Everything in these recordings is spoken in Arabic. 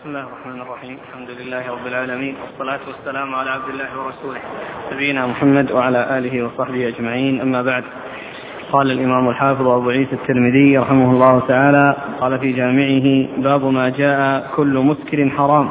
بسم الله الرحمن الرحيم. الحمد لله رب العالمين، والصلاة والسلام على عبد الله ورسوله نبينا محمد وعلى آله وصحبه أجمعين، أما بعد. قال الإمام الحافظ أبو عيسى الترمذي رحمه الله تعالى قال في جامعه: باب ما جاء كل مسكر حرام.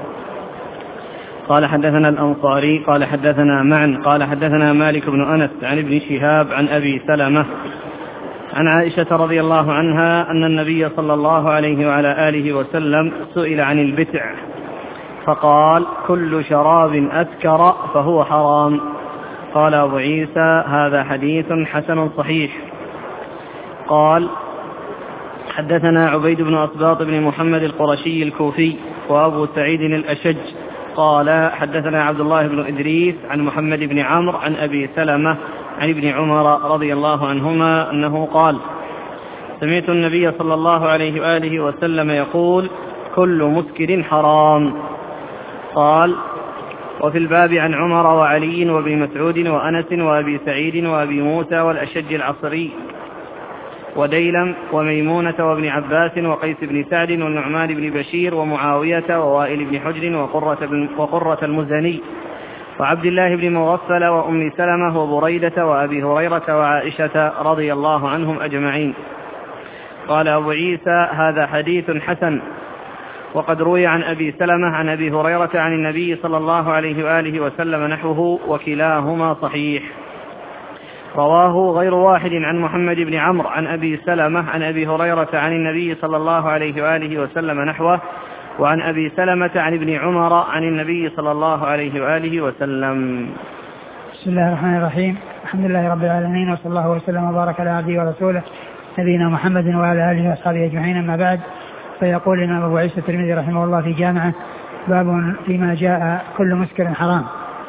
قال حدثنا الأنصاري قال حدثنا معن قال حدثنا مالك بن أنس عن ابن شهاب عن أبي سلمة عن عائشة رضي الله عنها أن النبي صلى الله عليه وعلى آله وسلم سئل عن البتع فقال: كل شراب أسكر فهو حرام. قال أبو عيسى: هذا حديث حسن صحيح. قال: حدثنا عبيد بن أسباط بن محمد القرشي الكوفي وأبو سعيد الأشج قال: حدثنا عبد الله بن إدريس عن محمد بن عمرو عن أبي سلمة عن ابن عمر رضي الله عنهما أنه قال: سمعت النبي صلى الله عليه وآله وسلم يقول: كل مسكر حرام. قال: وفي الباب عن عمر وعلي وابي مسعود وأنس وأبي سعيد وأبي موسى والأشج العصري وديلم وميمونة وابن عباس وقيس بن سعد والنعمان بن بشير ومعاوية ووائل بن حجر وقرة المزني وعبد الله بن مغفل وأم سلمة وبريدة وأبي هريرة وعائشة رضي الله عنهم أجمعين. قال أبو عيسى: هذا حديث حسن. وقد روي عن أبي سلمة عن أبي هريرة عن النبي صلى الله عليه وآله وسلم نحوه، وكلاهما صحيح. رواه غير واحد عن محمد بن عمرو عن أبي سلمة عن أبي هريرة عن النبي صلى الله عليه وآله وسلم نحوه، وعن أبي سلمة عن ابن عمر عن النبي صلى الله عليه وآله وسلم. بسم الله الرحمن الرحيم. الحمد لله رب العالمين، وصلى الله وسلم وبارك على عبده ورسوله نبينا محمد وعلى آله وأصحابه أجمعين، أما بعد. فيقول الإمام أبو عيسى الترمذي رحمه الله في جامعه: باب فيما جاء كل مسكر حرام.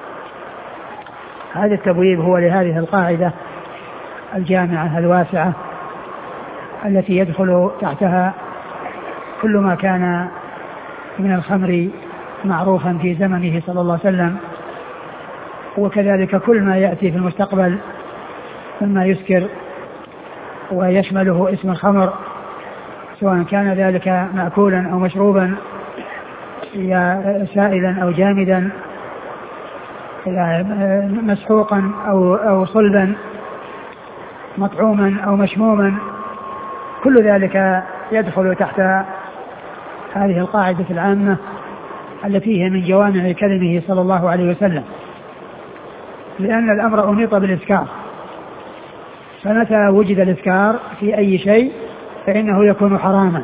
هذا التبويب هو لهذه القاعدة الجامعة الواسعة التي يدخل تحتها كل ما كان من الخمر معروفا في زمنه صلى الله عليه وسلم، وكذلك كل ما يأتي في المستقبل مما يسكر ويشمله اسم الخمر، سواء كان ذلك مأكولا أو مشروبا، سائلا أو جامدا، مسحوقا أو صلبا، مطعوما أو مشموما. كل ذلك يدخل تحت هذه القاعدة العامة التي هي من جوامع كلمه صلى الله عليه وسلم، لأن الأمر أنيط بالإسكار، فمتى وجد الإسكار في أي شيء فإنه يكون حراما،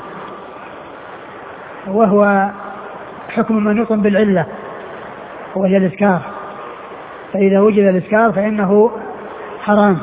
وهو حكم منوط بالعلة وهي الإسكار، فإذا وجد الإسكار فإنه حرام.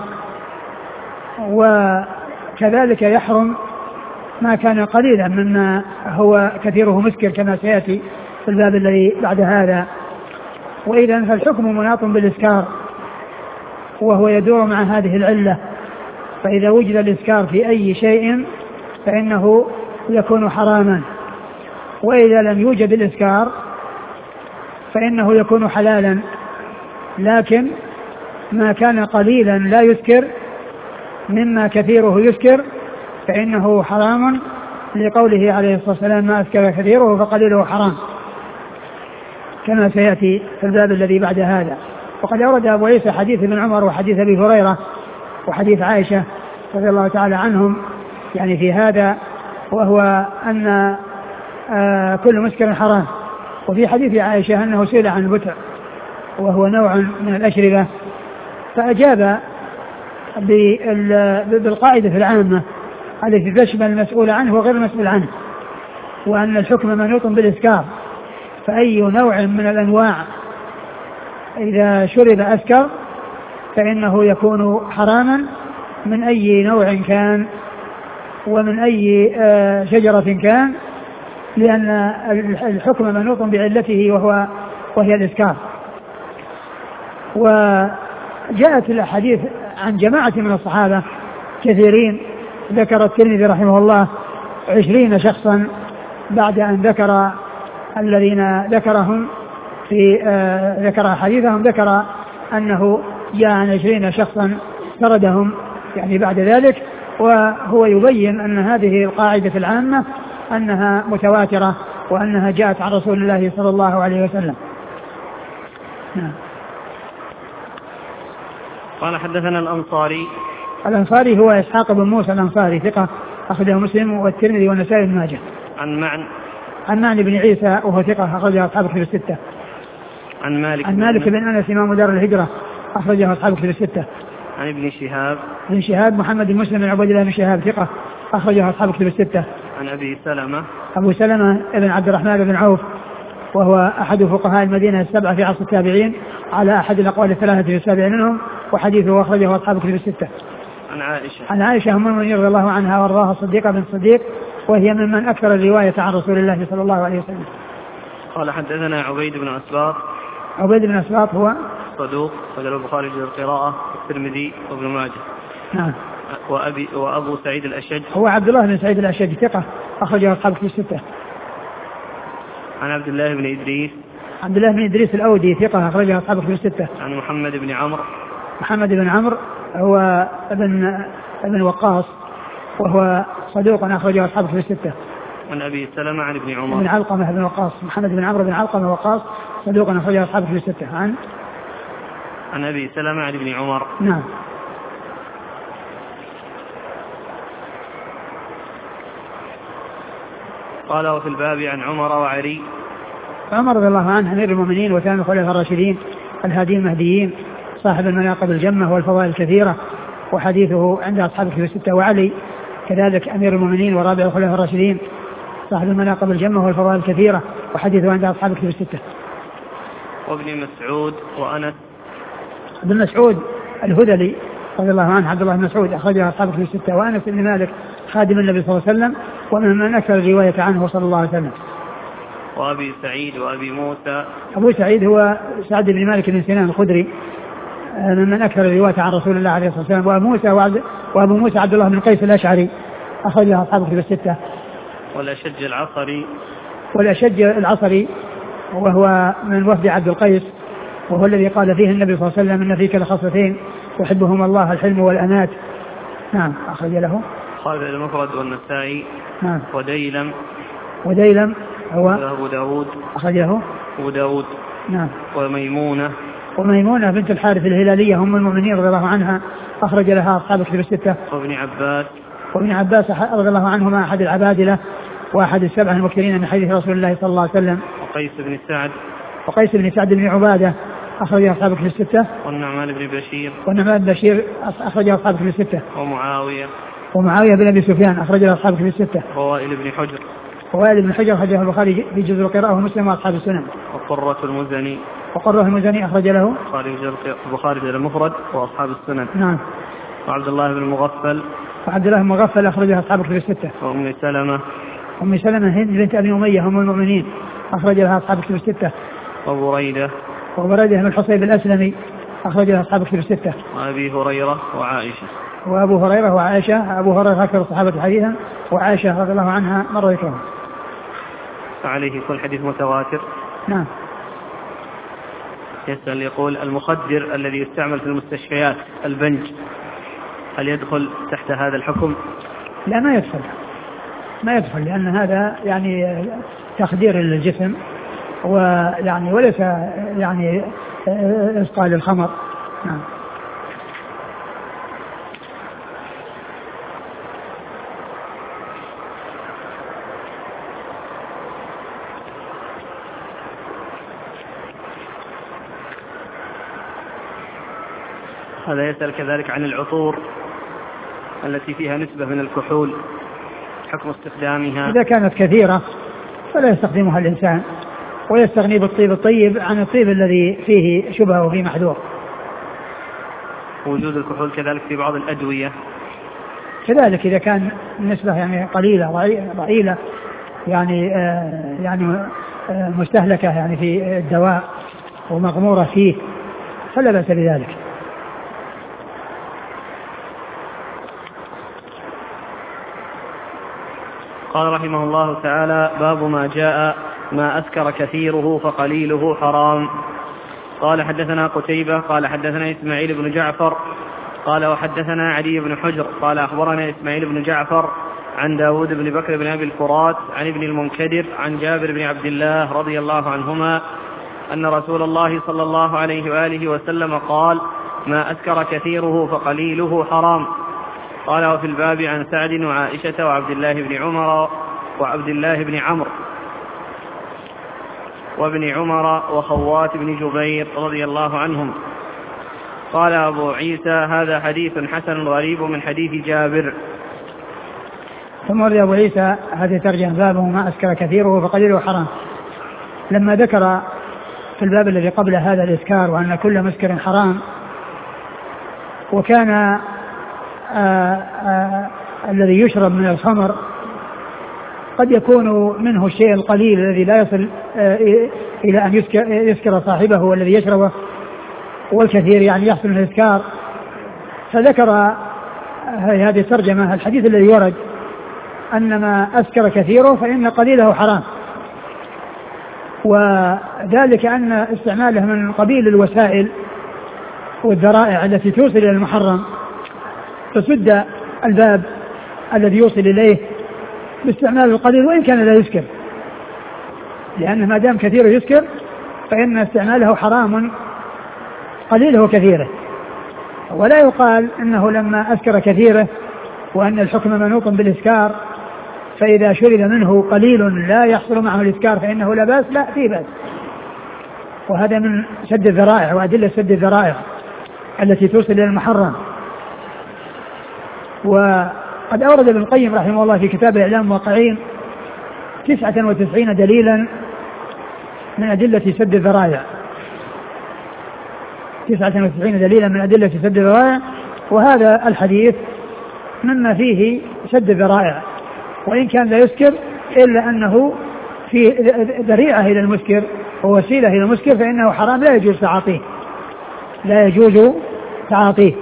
وكذلك يحرم ما كان قليلا مما هو كثيره مسكر كما سيأتي في الباب الذي بعد هذا. وإذا فالحكم مناط بالإسكار وهو يدور مع هذه العلة، فإذا وجد الإسكار في أي شيء فإنه يكون حراما، وإذا لم يوجد الإسكار فإنه يكون حلالا. لكن ما كان قليلا لا يسكر مما كثيره يسكر فإنه حرام، لقوله عليه الصلاة والسلام: ما أسكر كثيره فقليله حرام، كما سيأتي في الباب الذي بعد هذا. وقد أورد أبو عيسى حديث ابن عمر وحديث أبي هريرة وحديث عائشة رضي الله تعالى عنهم يعني في هذا، وهو أن كل مسكر حرام. وفي حديث عائشة أنه سئل عن البتع وهو نوع من الأشربة، فأجاب بالقاعدة العامة التي تشمل المسؤول عنه وغير المسؤول عنه، وأن الحكم منوط بالإسكار، فأي نوع من الأنواع إذا شرب أسكر فإنه يكون حراما من أي نوع كان ومن أي شجرة كان، لأن الحكم منوط بعلته وهي الإسكار. وجاءت الأحاديث عن جماعة من الصحابة كثيرين، ذكر الترمذي رحمه الله 20 شخصا بعد أن ذكر الذين ذكرهم في ذكر حديثهم، ذكر أنه جاء عن 20 شخصا سردهم يعني بعد ذلك، وهو يبين أن هذه القاعدة العامة أنها متواترة وأنها جاءت عن رسول الله صلى الله عليه وسلم. نعم. قال حدثنا الأنصاري. الأنصاري هو إسحاق بن موسى الأنصاري ثقة أخرجه مسلم والترمذي والنسائي بن ماجه. عن معن بن عيسى وهو ثقة أخرجه أصحاب الكتب الستة. عن مالك بن أنس إمام دار الهجرة أخرجه أصحاب الكتب الستة. عن ابن شهاب محمد بن مسلم بن عبد الله بن شهاب ثقة أخرجه أصحاب الكتب الستة. عن أبو سلمة بن عبد الرحمن بن عوف وهو أحد فقهاء المدينة السبعة في عصر التابعين على أحد الأقوال الثلاثة في السابع منهم، وحديثه أخرجه أصحاب الكتب الستة. عن عائشة أم المؤمنين رضي الله عنها وارضاها الصديقة بنت الصديق، وهي ممن أكثر الرواية عن رسول الله صلى الله عليه وسلم. قال حدثنا عبيد بن أسباط هو صدوق وله البخاري في القراءة والترمذي وابن ماجه. نعم. وأبو سعيد الأشج هو عبد الله بن سعيد الأشج ثقة أخرجه أصحاب الكتب الستة. عن عبد الله بن إدريس الأودي ثقة أخرجه أصحاب الكتب الستة. عن محمد بن عمرو هو ابن وقاص وهو صدوق أخرجه أصحاب الكتب الستة. عن أبي سلمة عن ابن عمر بن علقمة بن وقاص، محمد بن عمرو بن علقمة وقاص صدوق أخرجه أصحاب الكتب الستة. عن أبي سلمة عن ابن عمر. نعم. قال وفي الباب عن عمر وعلي. عمر رضي الله عنه أمير المؤمنين وثاني الخلفاء الراشدين الهادين المهديين صاحب المناقب الجمة والفضائل الكثيرة، وحديثه عند أصحاب الكتب الستة. وعلي كذلك أمير المؤمنين ورابع الخلفاء الراشدين صاحب المناقب الجمة والفضائل الكثيرة، وحديثه عند أصحاب الكتب الستة. وابن مسعود وأنس. ابن مسعود الهذلي رضي الله عنه عبد الله بن مسعود أخرجه أصحاب الكتب الستة. وأنس بن مالك خادم النبي صلى الله عليه وسلم ومن أكثر الرواية عنه صلى الله عليه وسلم. وأبي سعيد وأبي موسى. أبو سعيد هو سعد بن مالك بن سنان الخدري من أكثر الرواية عن رسول الله عليه الصلاة والسلام. وأبو موسى عبد الله بن قيس الأشعري أخرجه أصحاب الكتب الستة. والأشج العصري وهو من وفد عبد القيس، وهو الذي قال فيه النبي صلى الله عليه وسلم إن فيك لخصلتين يحبهما الله الحلم والأنات. نعم. أخرج له خالد المفرد والنسائي. نعم. وديلم هو أبو داود أخرجه أبو داود. نعم. وميمونة بنت الحارث الهلالية هم المؤمنين رضي الله عنها أخرج لها أصحاب الكتب الستة. وابن عباس رضي الله عنهما أحد العبادلة وأحد السبع المكثرين من حديث رسول الله صلى الله عليه وسلم. وقيس بن سعد بن عبادة أخرج أصحاب الكتب الستة. والنعمان بن بشير أخرج أصحاب الكتب الستة. ومعاوية بن أبي سفيان أخرج أصحاب الكتب الستة. ووائل بن حجر أخرجه البخاري في جزء القراءة ومسلم وأصحاب السنن. وقرة المزني أخرج له البخاري في المفرد وأصحاب السنن. نعم. وعبد الله بن مغفل أخرجها أصحاب الكتب الستة. أم سلمة هند بنت أبي أمية هم المؤمنين أخرج لها أصحاب الكتب الستة. وبريدة بن الحصيب الأسلمي أخرج لها أصحاب الكتب الستة. وأبو هريرة وعائشة. أبو هريرة أكثر الصحابة حديثا، وعائشة رضي الله عنها مرة ذكرها. فعليه يكون حديث متواتر. نعم. يسأل يقول المخدر الذي يستعمل في المستشفيات البنج هل يدخل تحت هذا الحكم؟ لا، ما يدخل لأن هذا يعني تخدير للجسم ويعني وليس يعني إسقاء للخمر. نعم. هذا يسأل كذلك عن العطور التي فيها نسبة من الكحول حكم استخدامها. إذا كانت كثيرة فلا يستخدمها الإنسان، ويستغني بالطيب الطيب عن الطيب الذي فيه شبهة وفيه محذور. وجود الكحول كذلك في بعض الأدوية كذلك إذا كان النسبة يعني قليلة ضئيلة يعني مستهلكة يعني في الدواء ومغمورة فيه فلا بأس بذلك. قال رحمه الله تعالى: باب ما جاء ما أسكر كثيره فقليله حرام. قال حدثنا قتيبة قال حدثنا إسماعيل بن جعفر قال وحدثنا علي بن حجر قال أخبرنا إسماعيل بن جعفر عن داود بن بكر بن أبي الفرات عن ابن المنكدر عن جابر بن عبد الله رضي الله عنهما أن رسول الله صلى الله عليه وآله وسلم قال: ما أسكر كثيره فقليله حرام. قال: وفي الباب عن سعد وعائشة وعبد الله بن عمر وعبد الله بن عمرو وابن عمر وخوات بن جبير رضي الله عنهم. قال أبو عيسى: هذا حديث حسن غريب من حديث جابر. ثم ورد أبو عيسى هذه ترجمة بابه ما أسكر كثيره فقليله حرام، لما ذكر في الباب الذي قبل هذا الإسكار وأن كل مسكر حرام، وكان الذي يشرب من الخمر قد يكون منه الشيء القليل الذي لا يصل إلى أن يسكر صاحبه والذي يشربه، والكثير يعني يحصل من الإسكار. فذكر هذه الترجمة الحديث الذي ورد أن ما أسكر كثيره فإن قليله حرام، وذلك أن استعماله من قبيل الوسائل والذرائع التي توصل إلى المحرم تسد الباب الذي يوصل إليه باستعمال القليل وإن كان لا يسكر، لأن ما دام كثيره يسكر فإن استعماله حرام قليله وكثيره. ولا يقال إنه لما أسكر كثيره وأن الحكم منوط بالإسكار فإذا شرب منه قليل لا يحصل معه الإسكار فإنه لا بأس، لا، فيه بأس. وهذا من سد الذرائع وأدلة سد الذرائع التي توصل إلى المحرم. وقد أورد ابن القيم رحمه الله في كتاب إعلام الموقعين 99 دليلا من أدلة سد الذرائع، 99 دليلا من أدلة سد الذرائع، وهذا الحديث مما فيه سد الذرائع وإن كان لا يسكر إلا أنه في ذريعة إلى المسكر ووسيلة إلى المسكر فإنه حرام لا يجوز تعاطيه، لا يجوز تعاطيه.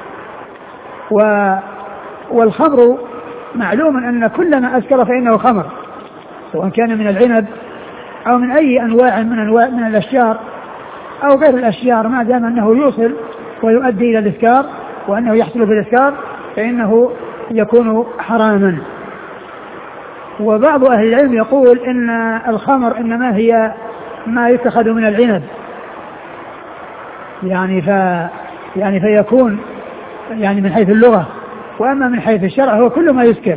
والخمر معلوم أن كل ما أسكر فإنه خمر، سواء كان من العنب أو من أي أنواع من الأشجار أو غير الأشجار، ما دام أنه يوصل ويؤدي إلى الإسكار وأنه يحصل بالإسكار فإنه يكون حراما. وبعض أهل العلم يقول إن الخمر إنما هي ما يتخذ من العنب، يعني فيكون يعني من حيث اللغة، وأما من حيث الشرع هو كل ما يسكر.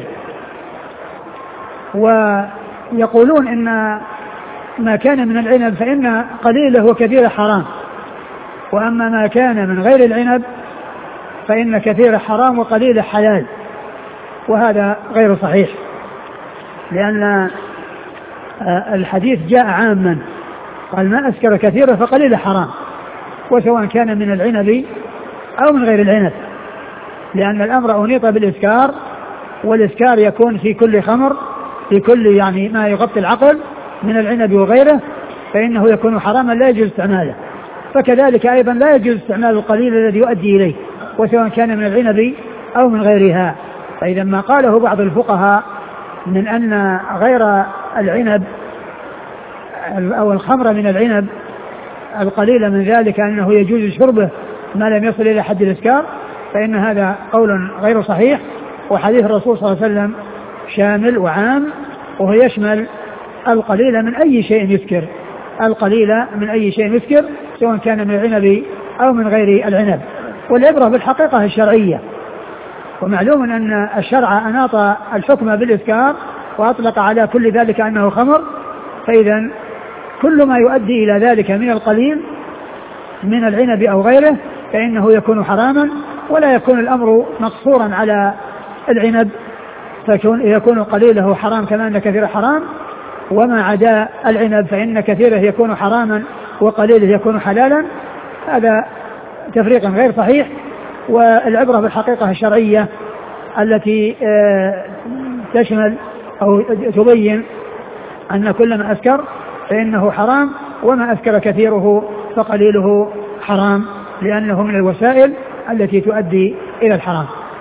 ويقولون إن ما كان من العنب فإن قليله وكثيره حرام، وأما ما كان من غير العنب فإن كثيره حرام وقليله حلال، وهذا غير صحيح، لأن الحديث جاء عاما قال ما أسكر كثيره فقليله حرام، وسواء كان من العنب أو من غير العنب، لأن الأمر أنيط بالإسكار، والإسكار يكون في كل خمر، في كل يعني ما يغطي العقل من العنب وغيره فإنه يكون حراما لا يجوز استعماله. فكذلك أيضا لا يجوز استعمال القليل الذي يؤدي إليه، وسواء كان من العنب أو من غيرها. فإذا ما قاله بعض الفقهاء من أن غير العنب أو الخمر من العنب القليل من ذلك أنه يجوز شربه ما لم يصل إلى حد الإسكار، فإن هذا قول غير صحيح. وحديث الرسول صلى الله عليه وسلم شامل وعام، وهو يشمل القليل من أي شيء يسكر، القليل من أي شيء يسكر سواء كان من العنب أو من غير العنب. والعبرة بالحقيقة الشرعية، ومعلوم أن الشرع أناط الحكم بالإسكار وأطلق على كل ذلك أنه خمر، فإذا كل ما يؤدي إلى ذلك من القليل من العنب أو غيره فإنه يكون حراما، ولا يكون الأمر مقصورا على العنب فيكون قليله حرام كما أن كثيره حرام، وما عدا العنب فإن كثيره يكون حراما وقليله يكون حلالا. هذا تفريق غير صحيح. والعبرة بالحقيقة الشرعية التي تشمل أو تبين أن كل ما أسكر فإنه حرام، وما أسكر كثيره فقليله حرام، لأنه من الوسائل التي تؤدي إلى الحرام.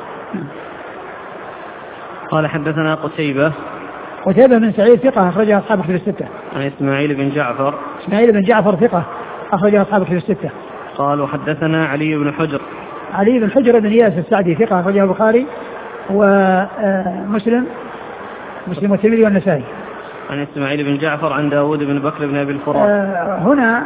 قال حدثنا قتيبة بن سعيد ثقة أخرجها أصحاب الكتب الستة. عن إسماعيل بن جعفر ثقة أخرجها أصحاب الكتب الستة. قال وحدثنا علي بن حجر بن إياس السعدي ثقة أخرجه البخاري ومسلم مسلم والترمذي والنسائي. عن إسماعيل بن جعفر عن داود بن بكر بن أبي الفرات. هنا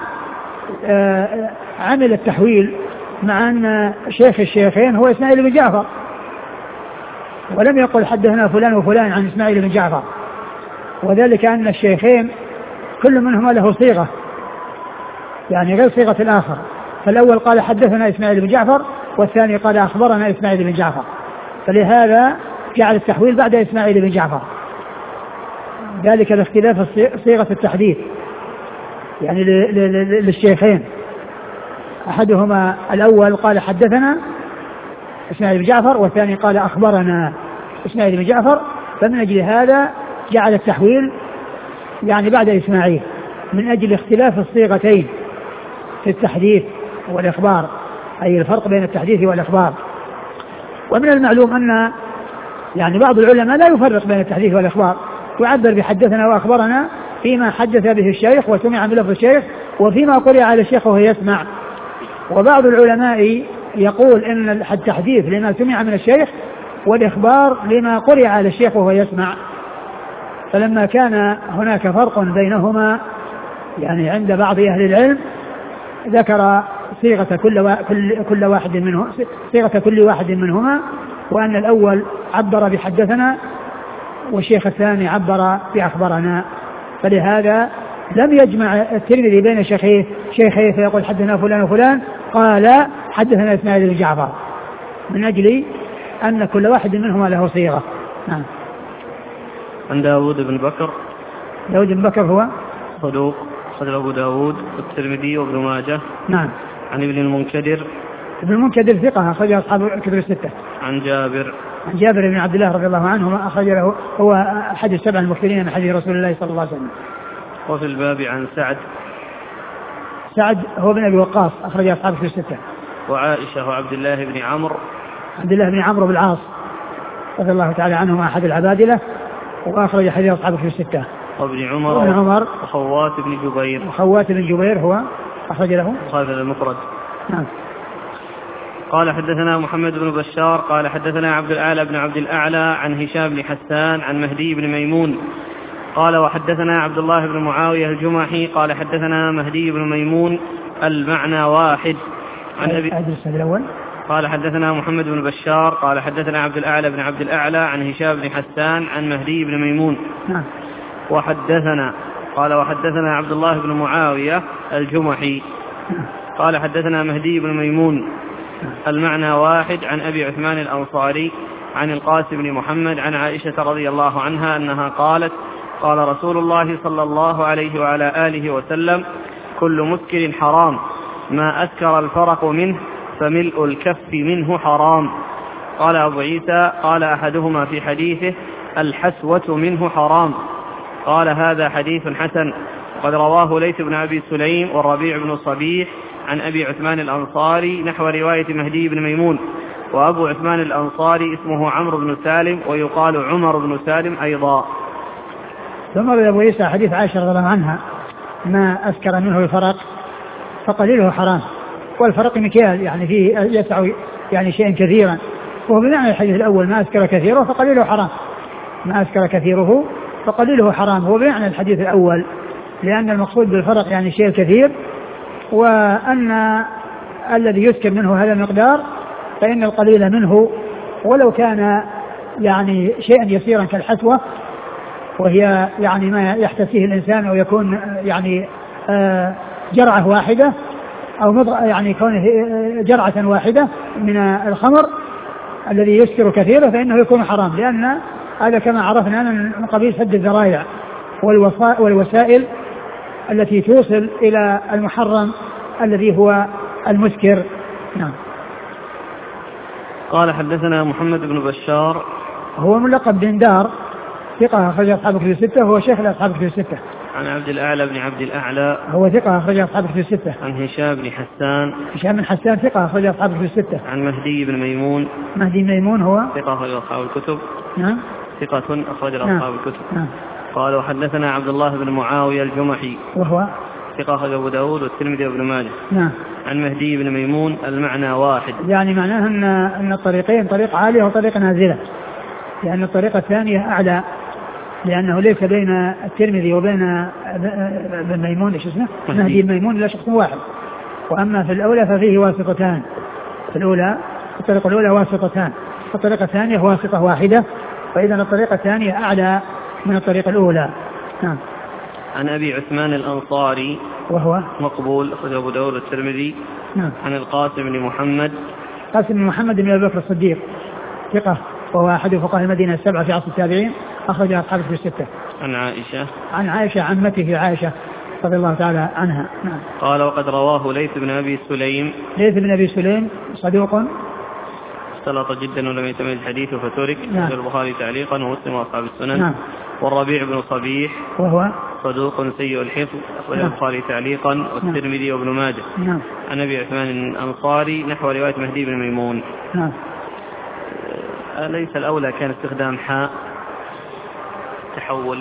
عمل التحويل مع أن شيخ الشيخين هو إسماعيل بن جعفر، ولم يقل حدثنا فلان وفلان عن إسماعيل بن جعفر، وذلك أن الشيخين كل منهما له صيغة يعني غير صيغة الآخر، فالأول قال حدثنا إسماعيل بن جعفر والثاني قال أخبرنا إسماعيل بن جعفر، فلهذا جعل التحويل بعد إسماعيل بن جعفر، ذلك لاختلاف صيغة التحديث يعني للشيخين، أحدهما الأول قال حدثنا إسماعيل بن جعفر والثاني قال أخبرنا إسماعيل بن جعفر، فمن أجل هذا جعل التحويل يعني بعد إسماعيل من أجل اختلاف الصيغتين في التحديث والإخبار، أي الفرق بين التحديث والإخبار. ومن المعلوم أن يعني بعض العلماء لا يفرق بين التحديث والإخبار، يعبر بحدثنا وأخبرنا فيما حدث به الشيخ وسمع من لفظ الشيخ وفيما قرئ على الشيخ وهو يسمع. وبعض العلماء يقول إن التحديث لما سمع من الشيخ والإخبار لما قرئ على الشيخ وهو يسمع. فلما كان هناك فرق بينهما يعني عند بعض أهل العلم ذكر صيغة كل واحد منه صيغة كل واحد منهما، وأن الأول عبر بحدثنا والشيخ الثاني عبر بأخبرنا، فلهذا لم يجمع الترمذي بين شيخيه فيقول حدثنا فلان وفلان قال حدثنا إسماعيل بن جعفر، من أجل أن كل واحد منهما له صيغة. نعم. عن داود بن بكر. داود بن بكر هو صدوق، أخرج أبو داود والترمذي وابن ماجه. نعم. عن ابن المنكدر. ابن المنكدر ثقة، أخرج أصحاب الكتب الستة. عن جابر بن عبد الله رضي الله عنه، أخرج له هو أحد السبع المكثرين من حديث رسول الله صلى الله عليه وسلم. وفي الباب عن سعد هو بن أبي وقاص، أخرج أصحاب الكتب الستة. وعائشة وعبد الله بن عمرو بن العاص رضي الله تعالى عنهما أحد العبادلة، وأخرج حديث أصحاب الكتب الستة. وابن عمر وخوات بن جبير هو أخرج له خالد المفرد. نعم. قال حدثنا محمد بن بشار قال حدثنا عبد الأعلى بن عبد الأعلى عن هشام بن حسان عن مهدي بن ميمون قال وحدثنا عبد الله بن معاوية الجمحي قال حدثنا مهدي بن ميمون المعنى واحد. عن أبي الأول قال حدثنا محمد بن بشار قال حدثنا عبد الأعلى بن عبد الأعلى عن هشام بن حسان عن مهدي بن ميمون. نعم. وحدثنا عبد الله بن معاوية الجمحي قال حدثنا مهدي بن ميمون المعنى واحد عن أبي عثمان الأنصاري عن القاسم بن محمد عن عائشة رضي الله عنها أنها قالت قال رسول الله صلى الله عليه وعلى آله وسلم كل مسكر حرام ما أسكر الفرق منه فملء الكف منه حرام. قال أبو عيسى قال أحدهما في حديثه الحسوة منه حرام. قال هذا حديث حسن. قد رواه ليث بن أبي سليم والربيع بن صبيح عن أبي عثمان الأنصاري نحو رواية مهدي بن ميمون. وأبو عثمان الأنصاري اسمه عمرو بن سالم ويقال عمر بن سالم أيضا. ثم روى أبو عيسى حديث عائشة رضي الله عنها ما أسكر منه الفرق فقليله حرام، والفرق مكيال يعني فيه يسع يعني شيئا كثيرا، وهو بمعنى الحديث الأول ما أسكر كثيره فقليله حرام، ما أسكر كثيره فقليله حرام، هو بمعنى الحديث الأول، لأن المقصود بالفرق يعني شيء كثير، وأن الذي يسكر منه هذا المقدار فإن القليل منه ولو كان يعني شيئا يسيرا كالحسوة وهي يعني ما يحتسيه الإنسان أو يكون يعني جرعة واحدة أو يعني كونه جرعة واحدة من الخمر الذي يسكر كثيرا فإنه يكون حرام، لأن هذا كما عرفنا من قبيل سد الذرائع والوسائل التي توصل إلى المحرم الذي هو المسكر. نعم. قال حدثنا محمد بن بشار هو ملقب بن دار ثقة أخرج أصحاب الكتب الستة، هو شيخ أصحاب الكتب الستة. عن عبد الأعلى بن عبد الأعلى هو ثقة أخرج أصحاب الكتب الستة. عن هشام بن حسان ثقة أخرج أصحاب الكتب الستة. عن مهدي بن ميمون هو ثقة أخرج أصحاب الكتب. نعم. ثقة أخرج أصحاب الكتب. نعم. قال وحدثنا عبد الله بن معاوية الجمحي وهو ثقة أخرج أبو داود والترمذي وابن ماجه. نعم. عن مهدي بن ميمون المعنى واحد، يعني معناه أن الطريقين طريق عالية وطريق نازلة، لأن الطريقة الثانية أعلى لأنه ليس بين الترمذي وبين ابن ميمون ايش اسمه؟ مهدي الميمون إلا شخص واحد. وأما في الأولى ففيه واسطتان. في الأولى الطريقة الأولى واسطتان، الطريقة الثانية واسطة واحدة، فإذا الطريقة الثانية أعلى من الطريقة الأولى. نعم. عن أبي عثمان الأنصاري وهو مقبول أخرجه أبو داود والترمذي. نعم. عن القاسم بن محمد، قاسم بن محمد بن أبي بكر الصديق ثقة وهو أحد فقهاء المدينة السبعة في عصر التابعين، أخرج أصحابه في الستة. عن عائشة عمته عائشة رضي الله تعالى عنها. نعم. قال وقد رواه ليث بن أبي سليم. ليث بن أبي سليم صدوق اختلط جدا ولم يتميز حديثه فترك. نعم. البخاري تعليقا ومسلم وأصحاب السنن. نعم. والربيع بن صبيح وهو صدوق سيء الحفظ أخرجه البخاري تعليقا والترمذي وابن ماجه. نعم. عن أبي عثمان الأنصاري نحو رواية مهدي بن ميمون. نعم. أليس الأولى كان استخدام حاء تحول؟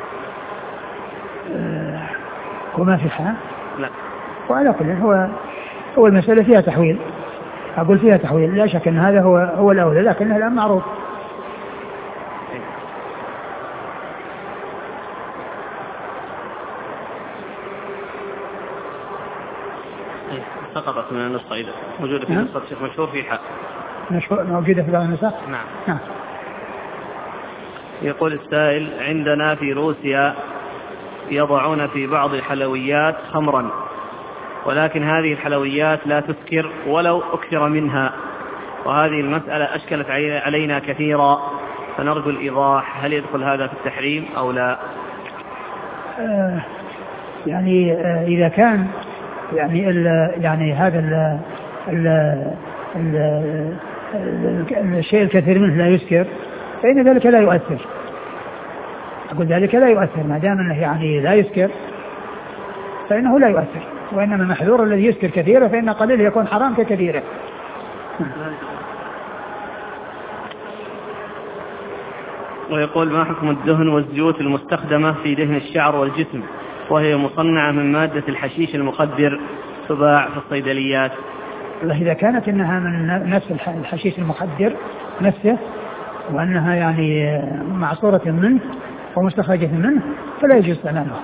وما في حاء؟ لا. وعلى كل هو المسألة فيها تحويل، أقول فيها تحويل، لا شك أن هذا هو الأولى، لكنه الآن معروف. سقطت من النسخة إذا موجودة في نسخة الشيخ مشهور في حاء. موجودة في بعض النسخ؟ نعم. يقول السائل عندنا في روسيا يضعون في بعض الحلويات خمرا، ولكن هذه الحلويات لا تسكر ولو أكثر منها، وهذه المسألة أشكلت علينا كثيرا، فنرجو الإيضاح، هل يدخل هذا في التحريم أو لا؟ يعني إذا كان يعني هذا الشيء الكثير منه لا يسكر فإن ذلك لا يؤثر. أقول ذلك لا يؤثر ما دام أنه يعني لا يسكر فإنه لا يؤثر، وإنما المحذور الذي يسكر كثيرا فإن قليله يكون حرام ككثيره. ويقول ما حكم الدهن والزيوت المستخدمة في دهن الشعر والجسم وهي مصنعة من مادة الحشيش المخدر تباع في الصيدليات؟ إذا كانت إنها من نفس الحشيش المخدر نفسه وأنها يعني معصورة منه ومستخرجة منه فلا يجوز استعمالها.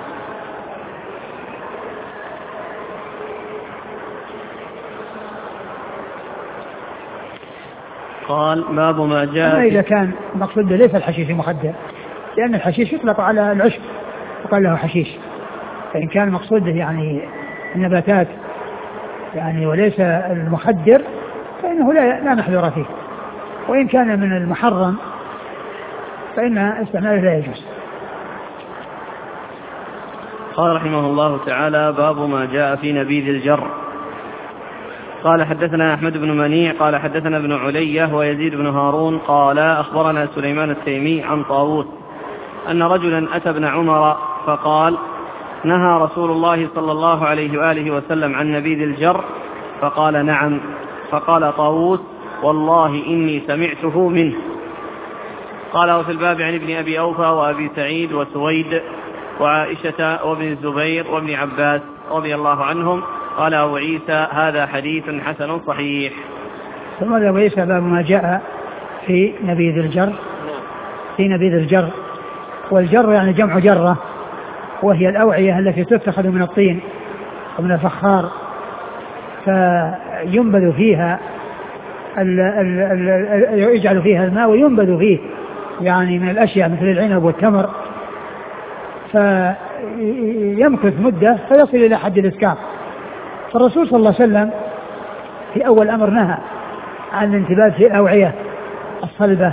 قال باب ما جاء إذا كان مقصود ليس الحشيش المخدر، لأن الحشيش يطلق على العشب وقال له حشيش، فإن كان مقصوده يعني النباتات يعني وليس المخدر فإنه لا محذور فيه، وإن كان من المحرم فإن استعماله لا يجوز. قال رحمه الله تعالى باب ما جاء في نبيذ الجر. قال حدثنا أحمد بن منيع قال حدثنا ابن علية ويزيد بن هارون قال أخبرنا سليمان التيمي عن طاووس أن رجلا أتى ابن عمر فقال نهى رسول الله صلى الله عليه وآله وسلم عن نبيذ الجر؟ فقال نعم. فقال طاووس والله إني سمعته منه. قال وفي الباب عن ابن أبي أوفى وأبي سعيد وسويد وعائشة وابن الزبير وابن عباس رضي الله عنهم. قال أبو عيسى هذا حديث حسن صحيح. ثم أبو عيسى باب ما جاء في نبيذ الجر. في نبيذ الجر، والجر يعني جمع جرة، وهي الأوعية التي تتخذ من الطين ومن الفخار فينبذ فيها يجعل فيها الماء وينبذ فيه يعني من الأشياء مثل العنب والتمر، فيمكث مدة فيصل إلى حد الإسكار. فالرسول صلى الله عليه وسلم في أول أمر نهى عن الانتباه في الأوعية الصلبة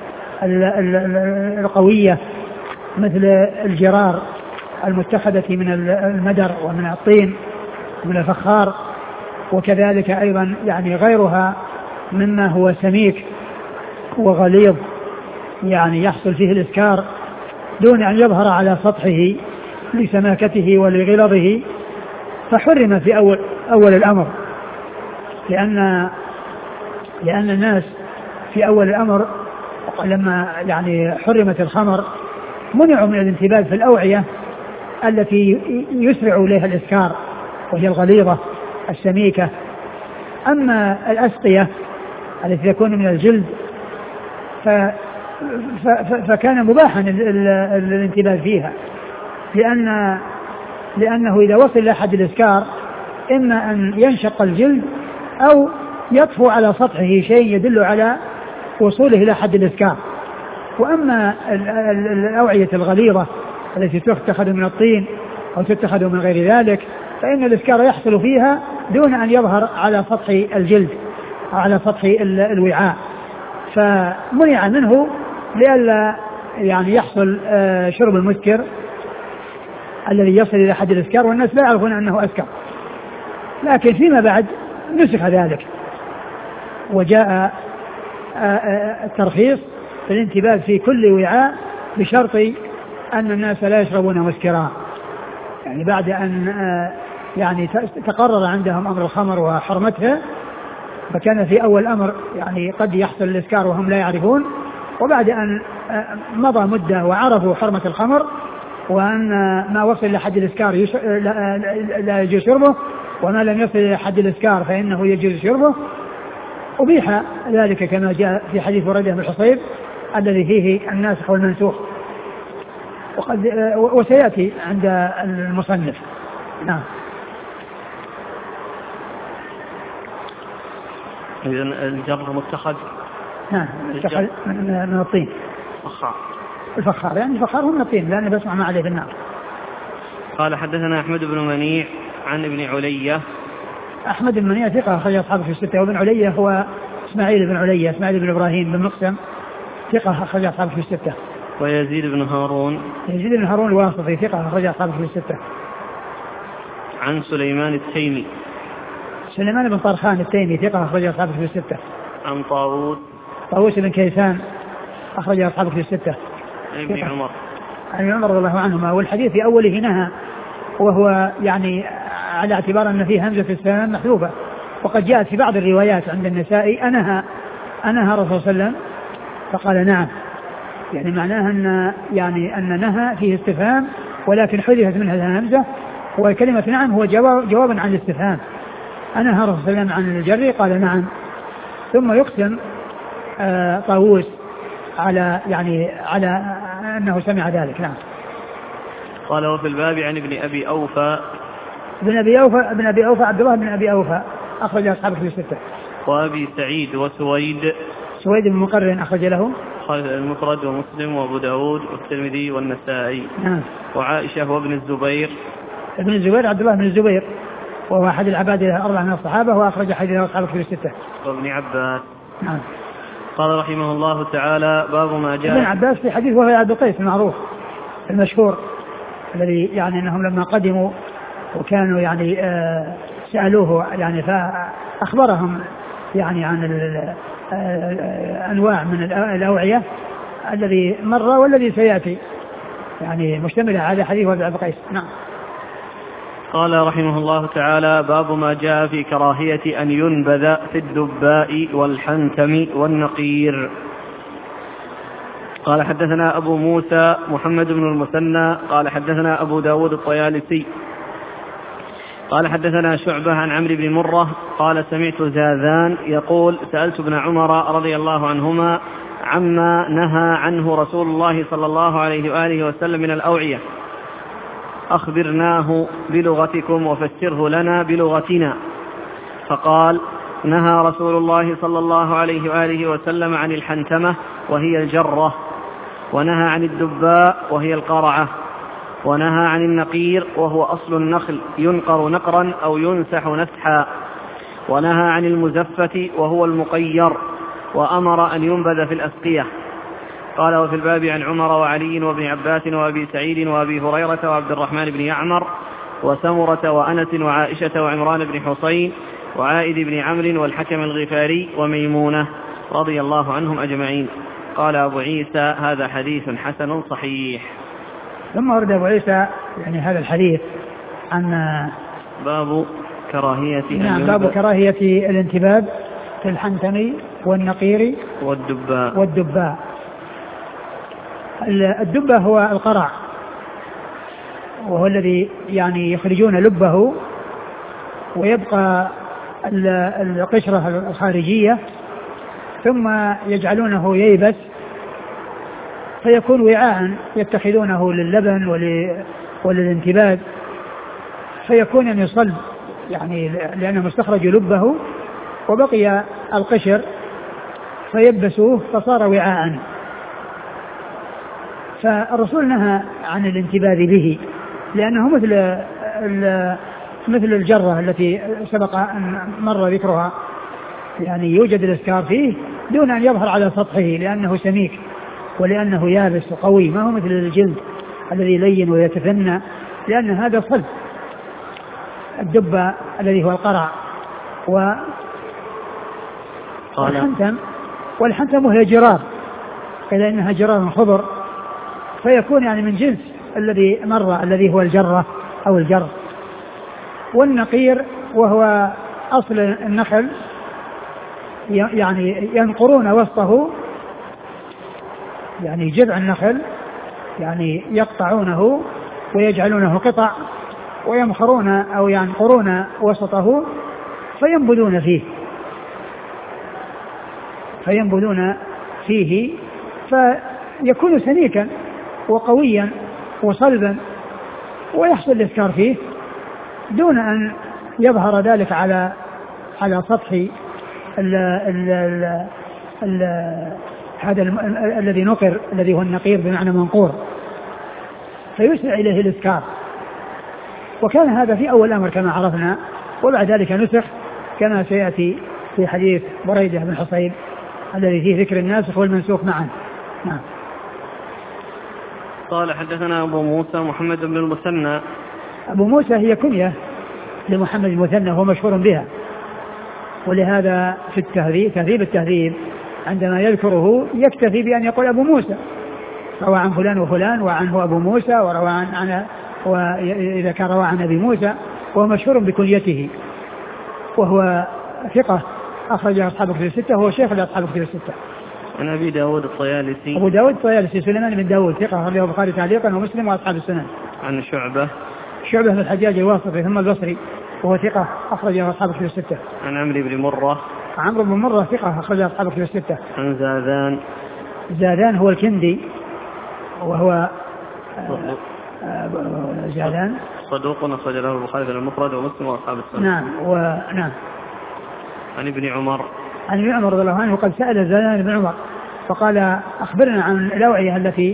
القوية مثل الجرار المتخذة من المدر ومن الطين ومن الفخار، وكذلك أيضا يعني غيرها مما هو سميك وغليظ يعني يحصل فيه الإسكار دون أن يظهر على سطحه لسماكته ولغلظه، فحرم في أول الأمر، لأن الناس في أول الأمر لما يعني حرمت الخمر منعوا من الانتباه في الأوعية التي يسرع إليها الإسكار وهي الغليظة السميكة. أما الأسقية التي تكون من الجلد فكان مباحا الانتباه فيها، لأنه إذا وصل إلى حد الإسكار إما أن ينشق الجلد أو يطفو على سطحه شيء يدل على وصوله إلى حد الإسكار. وأما الأوعية الغليظة التي تتخذ من الطين أو تتخذ من غير ذلك فإن الإسكار يحصل فيها دون أن يظهر على سطح الجلد أو على سطح الوعاء، فمنع منه لئلا يعني يحصل شرب المسكر الذي يصل إلى حد الإسكار والناس لا يعرفون أنه أسكر. لكن فيما بعد نسخ ذلك وجاء الترخيص في الانتباه في كل وعاء بشرط أن الناس لا يشربون مسكرا، يعني بعد أن يعني تقرر عندهم أمر الخمر وحرمتها، فكان في أول أمر يعني قد يحصل الإسكار وهم لا يعرفون، وبعد أن مضى مدة وعرفوا حرمة الخمر وأن ما وصل إلى حد الإسكار لا يجوز شربه وما لم يصل إلى حد الإسكار فإنه يجوز شربه، أبيح ذلك كما جاء في حديث بريدة بن الحصيب الذي فيه الناسخ والمنسوخ وسيأتي عند المصنف. نعم. إذن الجر متخذ. نعم متخذ من الطين. فخار. الفخار يعني الفخار هو من الطين لأنه بسمع ما عليه بالنار. قال حدثنا أحمد بن منيع عن ابن علية. أحمد بن منيع ثقة أخرج أصحابه في الستة، وابن علية هو إسماعيل بن علية إسماعيل بن إبراهيم بن مقسم ثقة أخرج أصحابه في الستة. ويزيد بن هارون. يزيد بن هارون الواسطي ثقة أخرج أصحابه في الستة. عن سليمان التيمي. سليمان بن طرخان التيمي ثقة أخرج أصحابه في الستة. عن طاووس بن كيسان أخرج أصحابه في الستة. ابن عمر. عن ابن عمر رضي الله عنهما، والحديث في أوله نهى وهو يعني على اعتبار أن فيه همزة في السلام محذوفة، وقد جاءت في بعض الروايات عند النسائي أنهى رسول الله صلى الله عليه وسلم فقال نعم، يعني معناها أن نهى فيه استفهام ولكن حذفت منها الهمزة، وكلمة نعم هو جوابا عن الاستفهام. أنهى رسول الله صلى الله عليه وسلم عن الجر قال نعم، ثم يقسم طاووس على أنه سمع ذلك. نعم. قال وفي الباب عن ابن أبي أوفى. ابن أبي أوفى عبد الله بن أبي أوفى أخرج أصحابه في الستة. وأبي سعيد سويد بن مقرن أخرج له المفرد ومسلم وأبو داود والترمذي والنسائي. نعم. وعائشة وابن الزبير. ابن الزبير عبد الله بن الزبير وهو أحد العباد الأربعة من الصحابة وأخرج حديثه أصحابه في الستة. وابن عباس. نعم. قال رحمه الله تعالى باب ما جاء. ابن عباس في حديث وهو عبد القيس المعروف المشهور الذي يعني أنهم لما قدموا وكانوا يعني سألوه يعني فأخبرهم يعني عن أنواع من الأوعية الذي مر والذي سيأتي يعني مشتملة على حديث وهو عبد القيس. نعم. قال رحمه الله تعالى باب ما جاء في كراهية أن ينبذ في الدباء والحنتم والنقير. قال حدثنا أبو موسى محمد بن المثنى قال حدثنا أبو داود الطيالسي قال حدثنا شعبة عن عمرو بن مرة قال سمعت زاذان يقول سألت ابن عمر رضي الله عنهما عما نهى عنه رسول الله صلى الله عليه وآله وسلم من الأوعية أخبرناه بلغتكم وفسره لنا بلغتنا، فقال نهى رسول الله صلى الله عليه وآله وسلم عن الحنتمة وهي الجرة، ونهى عن الدباء وهي القرعة، ونهى عن النقير وهو أصل النخل ينقر نقرا أو ينسح نسحا، ونهى عن المزفة وهو المقير، وأمر أن ينبذ في الأسقية. قال وفي الباب عن عمر وعلي وابن عباس وأبي سعيد وأبي هريرة وعبد الرحمن بن يعمر وسمرة وأنس وعائشة وعمران بن حصين وعائد بن عمرو والحكم الغفاري وميمونة رضي الله عنهم أجمعين. قال أبو عيسى هذا حديث حسن صحيح. ثم ورد أبو عيسى يعني هذا الحديث عن باب كراهية باب كراهية الانتباب في الحنتم والنقير والدباء. الدبة هو القرع وهو الذي يعني يخرجون لبه ويبقى القشرة الخارجية ثم يجعلونه ييبس فيكون وعاء يتخذونه للبن وللانتباد، فيكون يعني صلب، يعني لأنهم استخرجوا لبه وبقي القشر فيبسوه فصار وعاء. فالرسول نهى عن الانتباد به لأنه مثل الجرة التي سبق أن مر ذكرها، يعني يوجد الإسكار فيه دون أن يظهر على سطحه لأنه سميك ولأنه يابس وقوي، ما هو مثل الجلد الذي لين ويتثنى، لأن هذا صلب. الدب الذي هو القرع والحنتم وهي جرار، قيل إنها جرار خضر، فيكون يعني من جنس الذي مر الذي هو الجرة أو الجر. والنقير وهو أصل النخل، يعني ينقرون وسطه، يعني جذع النخل، يعني يقطعونه ويجعلونه قطع ويمخرون أو ينقرون وسطه فينبذون فيه فيكون سميكا وقويا وصلبا، ويحصل الإسكار فيه دون أن يظهر ذلك على سطح هذا الذي نقر، الذي هو النقير بمعنى منقور، فيسرع إليه الإسكار. وكان هذا في أول الأمر كما عرفنا، وبعد ذلك نسخ كما سيأتي في حديث بريدة بن حصيب الذي فيه ذكر الناسخ والمنسوخ معا. نعم. قال حدثنا أبو موسى محمد بن المثنى. أبو موسى هي كنية لمحمد المثنى، هو مشهور بها، ولهذا في تهذيب التهذيب عندما يذكره يكتفي بأن يقول أبو موسى، روى عن فلان وفلان وعنه أبو موسى، وروى عن وإذا كان روى عن أبي موسى، وهو مشهور بكنيته، وهو ثقة أخرج أصحاب الكتب الستة، وهو شيخ لأصحاب الكتب الستة. عن أبي داود الطيالسي. أبو داود الطيالسي سليمان بن داود ثقة أخرجه البخاري تعليقا ومسلم وأصحاب السنن. عن شعبة بن الحجاج الواسطي ثم البصري، وهو ثقة أخرجه أصحاب الكتب الستة. عن عمرو بن مرة ثقة أخرجه أصحاب الكتب الستة. عن زادان هو الكندي، وهو زادان صدوق أخرج له البخاري في المفرد ومسلم وأصحاب السنن. نعم. عن ابن عمر رضي الله عنه قد سأل زادان بن عمر فقال أخبرنا عن الأوعية التي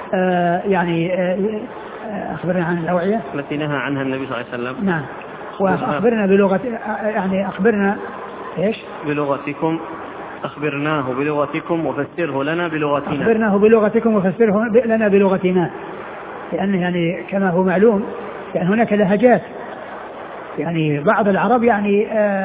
أخبرنا عن الأوعية التي نهى عنها النبي صلى الله عليه وسلم. نعم. وأخبرنا بلغة، يعني أخبرنا إيش؟ بلغتكم، أخبرناه بلغتكم وفسره لنا بلغتنا. أخبرناه بلغتكم وفسره لنا بلغتنا، لأنه يعني كما هو معلوم يعني هناك لهجات، يعني بعض العرب يعني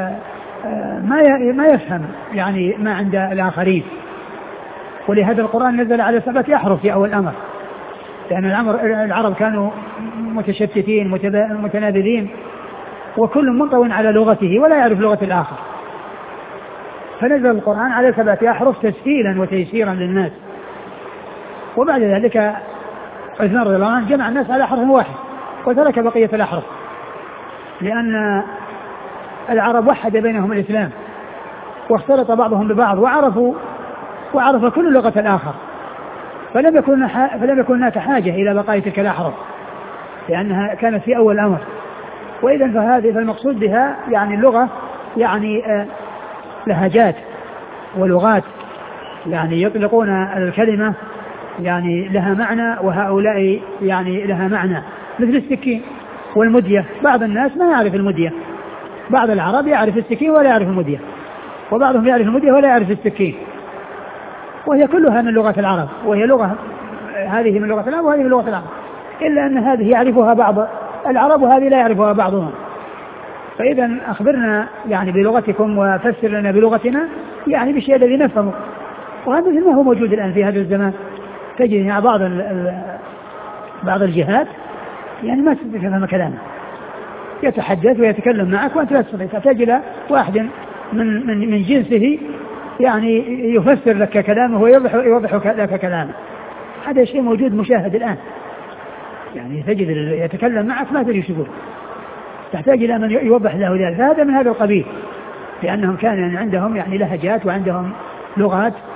ما يفهم يعني ما عند الآخرين، ولهذا القرآن نزل على 7 أحرف في أول الأمر، لأن العرب كانوا متشتتين متنابذين، وكل منطوي على لغته ولا يعرف لغة الآخر، فنزل القرآن على 7 أحرف تسهيلا وتيسيرا للناس. وبعد ذلك عثمان رضي الله عنه جمع الناس على حرف واحد وترك بقية الأحرف، لأن العرب وحد بينهم الإسلام، واختلط بعضهم ببعض وعرف كل لغة الآخر، فلم يكن هناك حاجة إلى بقاء تلك الأحرف لأنها كانت في أول الأمر. وإذا فالمقصود بها يعني اللغة يعني لهجات ولغات، يعني يطلقون الكلمة يعني لها معنى، وهؤلاء يعني لها معنى، مثل السكين والمدية. بعض الناس ما يعرف المدية، بعض العرب يعرف السكين ولا يعرف المدية، وبعضهم يعرف المدية ولا يعرف السكين، وهي كلها من لغة العرب، وهي لغة، هذه من لغة العرب وهذه من لغة العرب، إلا أن هذه يعرفها بعض العرب وهذه لا يعرفها بعضهم. فإذا أخبرنا يعني بلغتكم وفسر لنا بلغتنا، يعني بالشيء الذي نفهمه. وهذا ما هو موجود الآن في هذا الزمان، تجد مع بعض الجهات يعني ما تستطيع تفهم كلامه، يتحدث ويتكلم معك وأنت لا تستطيع، تحتاج إلى واحد من جنسه يعني يفسر لك كلامه ويوضح لك كلامه. هذا شيء موجود مشاهد الآن، يعني تجد يتكلم معك ما تدري شو يقول، تحتاج إلى من يوضح له ذلك. هذا من هذا القبيل، لأنهم كان يعني عندهم يعني لهجات وعندهم لغات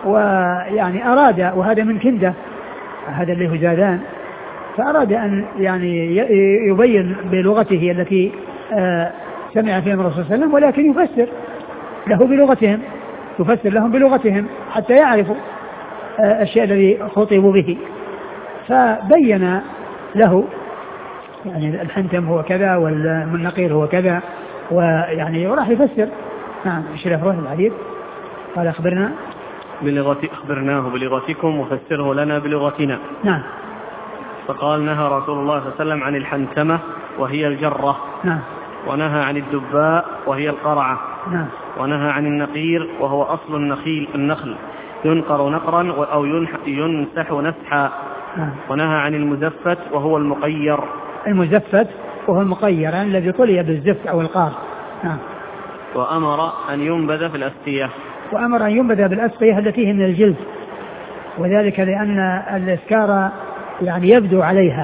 ويعني أراد، وهذا من كندة، هذا اللي هو زادان، فأراد أن يعني يبين بلغته التي سمع فيها الرسول صلى الله عليه وسلم، ولكن يفسر له بلغتهم، يفسر لهم بلغتهم حتى يعرفوا الشيء الذي خطبوا به. فبين له يعني الحنتم هو كذا والنقير هو كذا، ويعني وراح يفسر. نعم. ايش له الحديث؟ قال أخبرناه بلغتكم وفسره لنا بلغتنا. نعم. فقال نهى رسول الله صلى الله عليه وسلم عن الحنتمة وهي الجرة. نعم. ونهى عن الدباء وهي القرعة. نعم. ونهى عن النقير وهو أصل النخل ينقر نقرا أو ينسح نسحا. نعم. ونهى عن المزفت وهو المقير. المزفت وهو المقير يعني الذي طلي بالزفت أو القار. نعم. وأمر أن ينبذ في الأسقية. وأمر أن ينبذ بالأسقية التي هي من الجلد، وذلك لأن الإسكار يعني يبدو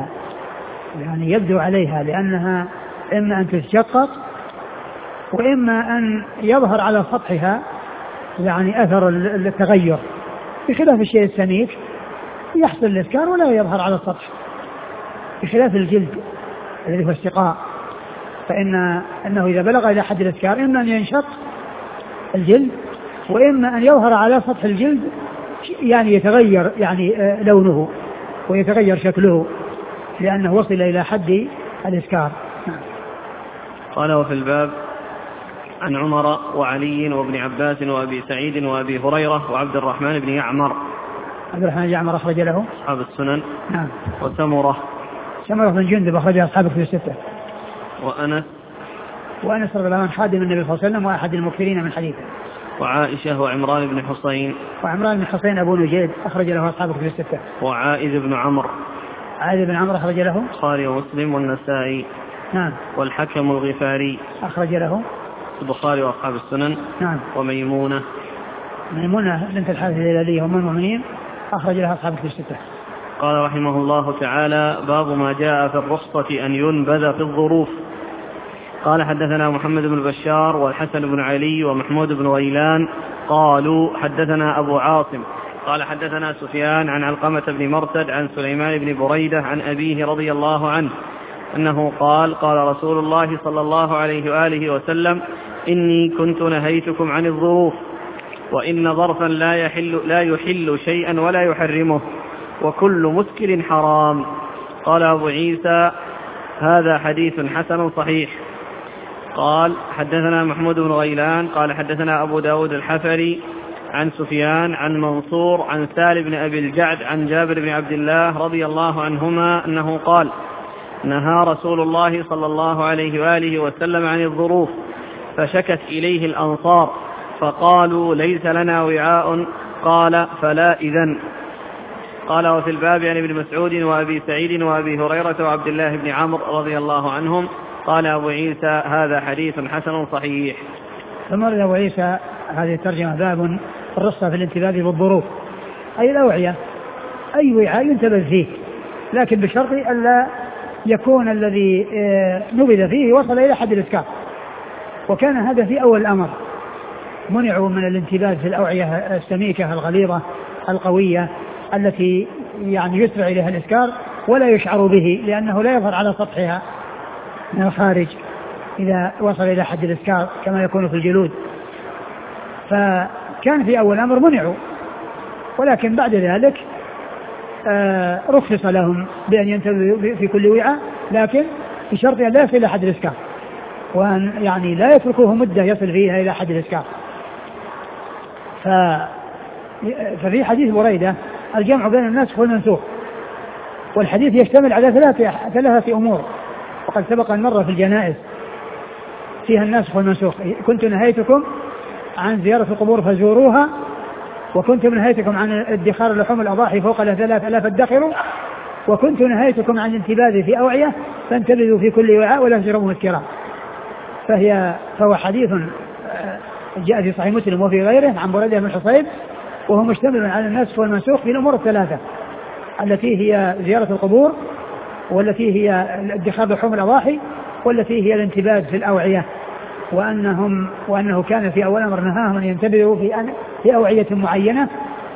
عليها لأنها إما أن تتشقق وإما أن يظهر على سطحها يعني أثر التغير، بخلاف الشيء السميك يحصل الإسكار ولا يظهر على السطح، بخلاف الجلد الذي هو السقاء، فإنه إذا بلغ إلى حد الإسكار إما أن ينشق الجلد وإما أن يظهر على سطح الجلد يعني يتغير يعني لونه ويتغير شكله لأنه وصل إلى حد الإسكار. قال وفي الباب عن عمر وعلي وابن عباس وأبي سعيد وأبي هريرة وعبد الرحمن بن يعمر. عبد الرحمن بن يعمر أخرج له أصحاب السنن. نعم. وسمرة بن جندب أخرج أصحابه في الستة. وأنس رضي الله عنه خادم النبي صلى الله عليه وسلم وأحد المكثرين من حديثه. وعائشة وعمران بن حسين أبو نجيد أخرج له أصحابه في الستة. وعائذ بن عمرو أخرج له البخاري ومسلم والنسائي. نعم. والحكم الغفاري أخرج له البخاري وأصحاب السنن. نعم. وميمونة بنت الحارث الهلالية أم المؤمنين أخرج لها أصحابه في الستة. قال رحمه الله تعالى باب ما جاء في الرخصة أن ينبذ في الظروف. قال حدثنا محمد بن بشار والحسن بن علي ومحمود بن غيلان قالوا حدثنا أبو عاصم قال حدثنا سفيان عن علقمة بن مرثد عن سليمان بن بريدة عن أبيه رضي الله عنه أنه قال قال رسول الله صلى الله عليه وآله وسلم إني كنت نهيتكم عن الظروف وإن ظرفا لا يحل شيئا ولا يحرمه وكل مسكر حرام. قال أبو عيسى هذا حديث حسن صحيح. قال حدثنا محمود بن غيلان قال حدثنا أبو داود الحفري عن سفيان عن منصور عن سالم بن أبي الجعد عن جابر بن عبد الله رضي الله عنهما أنه قال نهى رسول الله صلى الله عليه وآله وسلم عن الظروف فشكت إليه الأنصار فقالوا ليس لنا وعاء قال فلا إذن. قال وفي الباب عن ابن مسعود وأبي سعيد وأبي هريرة وعبد الله بن عمرو رضي الله عنهم. قال أبو عيسى هذا حديث حسن صحيح. ثم رد أبو عيسى هذه الترجمة باب الرخصة في الانتباه بالظروف أي الأوعية أي وعاء ينتبه فيه لكن بشرط ألا يكون الذي نبذ فيه وصل إلى حد الإسكار. وكان هذا في أول الأمر منعوا من الانتباه في الأوعية السميكة الغليظة القوية التي يعني يسرع إليها الإسكار ولا يشعر به لأنه لا يظهر على سطحها من الخارج إذا وصل إلى حد الإسكار كما يكون في الجلود. فكان في أول الأمر منعوا ولكن بعد ذلك رخص لهم بأن ينتبهوا في كل وعاء لكن بشرط أن لا يصل إلى حد الإسكار وأن يعني لا يتركوه مدة يصل فيها إلى حد الإسكار. ففي حديث بريدة الجمع بين الناسخ والمنسوخ والحديث يشتمل على ثلاثة أمور وقد سبق أن مر في الجنائز فيها الناسخ والمنسوخ. كنت نهيتكم عن زيارة القبور فزوروها وكنت نهيتكم عن ادخار لحوم الأضاحي فوق 3000 ادخروا وكنت نهيتكم عن الانتباذ في أوعية فانتبذوا في كل وعاء ولا تشربوا مسكرا. فهو حديث جاء في صحيح مسلم وفي غيره عن بريدة بن الحصيب وهو مشتمل على الناسخ والمنسوخ في الأمور الثلاثة التي هي زيارة القبور والتي هي ادخار لحوم الأضاحي والتي هي الانتباذ في الأوعية وأنه كان في أول أمر نهاهم أن ينتبهوا في أوعية معينة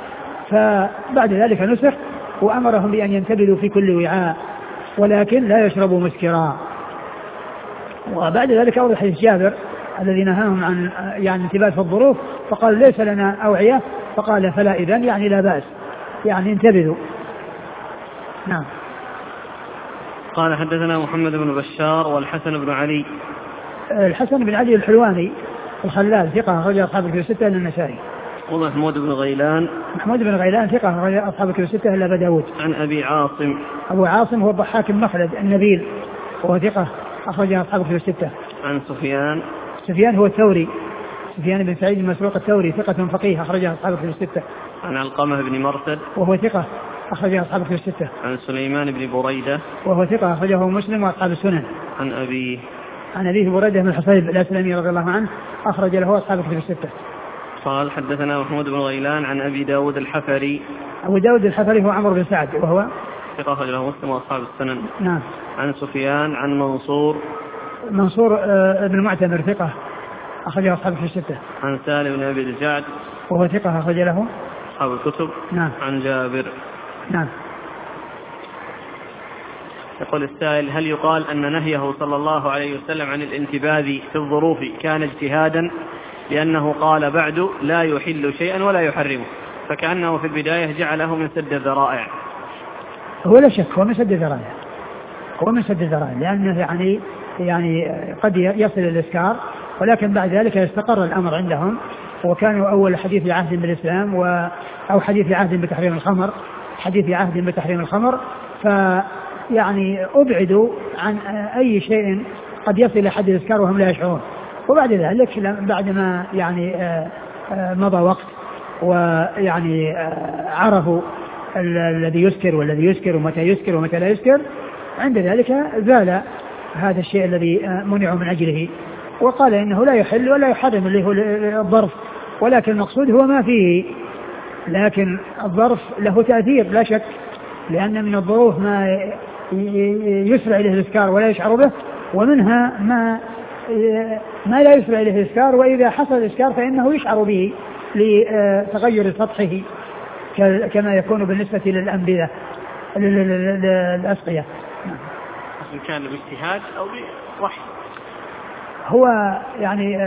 فبعد ذلك نسخ وأمرهم بأن ينتبذوا في كل وعاء ولكن لا يشربوا مسكرا. وبعد ذلك أورد حديث جابر الذي نهاهم عن يعني انتباه في الظروف فقال ليس لنا أوعية فقال فلا إذن يعني لا بأس يعني انتبذوا. نعم. قال حدثنا محمد بن بشار والحسن بن علي. الحسن بن علي الحلواني الخلال ثقة أخرج أصحاب الكتب الستة إلا النسائي. ومحمود بن غيلان. محمود بن غيلان ثقة أخرج أصحاب الكتب الستة إلا أبا داود. عن أبي عاصم. أبو عاصم هو الضحاك بن مخلد النبيل وهو ثقة أخرج أصحاب الكتب الستة. عن سفيان. سفيان هو الثوري سفيان بن سعيد المسروق الثوري ثقة فقيه أخرج أصحاب الكتب الستة. عن علقمة بن مرثد وهو ثقة أخرج أصحاب الكتب الستة. عن سليمان بن بريدة وهو ثقة أخرجه مسلم وأصحاب السنن. عن أبيه بريدة بن الحصيب الأسلمي رضي الله عنه أخرج له أصحاب الكتب الستة. قال حدثنا محمود بن غيلان عن أبي داود الحفري. أبو داود الحفري هو عمرو بن سعد وهو ثقة أخرجه مسلم وأصحاب السنن. نعم. عن سفيان عن منصور بن معتمر ثقة أخرجه أصحاب الكتب الستة. عن سالم بن أبي الجعد وهو ثقة أخرج له أصحاب الكتب. نعم. عن جابر. نعم. يقول السائل هل يقال أن نهيه صلى الله عليه وسلم عن الانتباذ في الظروف كان اجتهادا لأنه قال بعد لا يحل شيئا ولا يحرمه فكأنه في البداية جعله من سد الذرائع؟ هو لا شك هو من سد الذرائع لأنه يعني قد يصل الإسكار ولكن بعد ذلك يستقر الأمر عندهم وكانوا أول حديث عهد بالإسلام أو حديث عهد بتحريم الخمر فيعني أبعدوا عن أي شيء قد يصل إلى حد الإسكار وهم لا يشعرون. وبعد ذلك بعدما يعني مضى وقت ويعني عرفوا الذي يسكر والذي يسكر ومتى يسكر ومتى لا يسكر عند ذلك زال هذا الشيء الذي منعوا من أجله وقال إنه لا يحل ولا يحرم اللي هو الظرف ولكن المقصود هو ما فيه لكن الظرف له تأثير لا شك لأن من الظروف ما يسرع إليه الإسكار ولا يشعر به ومنها ما لا يسرع إليه الإسكار وإذا حصل الإسكار فإنه يشعر به لتغير سطحه كما يكون بالنسبة للأنبذة الأسقية. كان باجتهاد أو بوحي هو يعني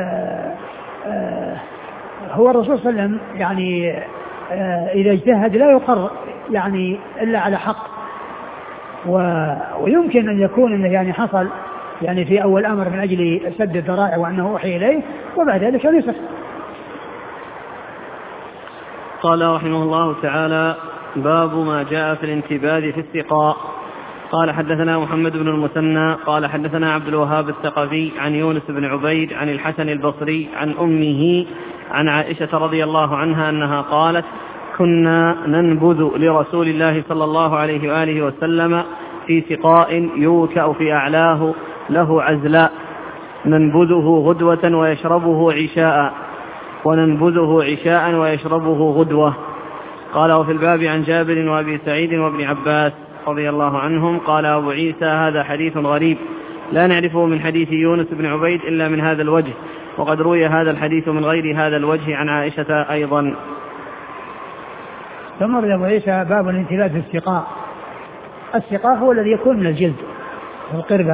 هو الرسول صلى الله عليه وسلم يعني إذا اجتهد لا يقر يعني إلا على حق ويمكن أن يكون أنه يعني حصل يعني في أول أمر من أجل سد الذرائع وأنه أوحي إليه وبعد ذلك يصح. قال رحمه الله تعالى باب ما جاء في الانتباذ في السقاء. قال حدثنا محمد بن المثنى قال حدثنا عبد الوهاب الثقفي عن يونس بن عبيد عن الحسن البصري عن أمه عن عائشة رضي الله عنها أنها قالت كنا ننبذ لرسول الله صلى الله عليه وآله وسلم في سقاء يوكأ في أعلاه له عزلاء ننبذه غدوة ويشربه عشاء وننبذه عشاء ويشربه غدوة. قال وفي الباب عن جابر وأبي سعيد وابن عباس رضي الله عنهم. قال أبو عيسى هذا حديث غريب لا نعرفه من حديث يونس بن عبيد إلا من هذا الوجه وقد روي هذا الحديث من غير هذا الوجه عن عائشة أيضا. ثم روي أبو عيسى باب الانتباذ في السقاء. السقاء هو الذي يكون من الجلد القربة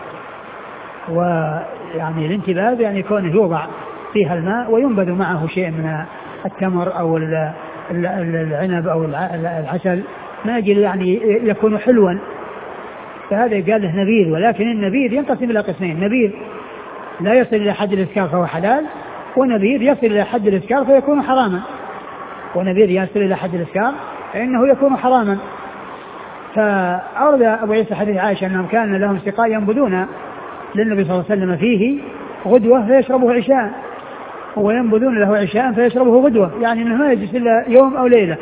ويعني الانتباذ يعني يكون يوضع فيها الماء وينبذ معه شيء من التمر أو العنب أو العسل ما أجل يعني يكون حلوا فهذا قال له نبيذ ولكن النبيذ ينقسم إلى قسمين نبيذ لا يصل إلى حد الإسكار فهو حلال ونبيذ يصل إلى حد الإسكار فيكون حراما ونبيذ يصل إلى حد الإسكار فإنه يكون حراما. فأورد أبو عيسى حديث عائشة أنهم كان لهم سقاء ينبذون للنبي صلى الله عليه وسلم فيه غدوة فيشربه عشاء وينبذون له عشاء فيشربه غدوة يعني أنه ما يجلس إلا يوم أو ليلة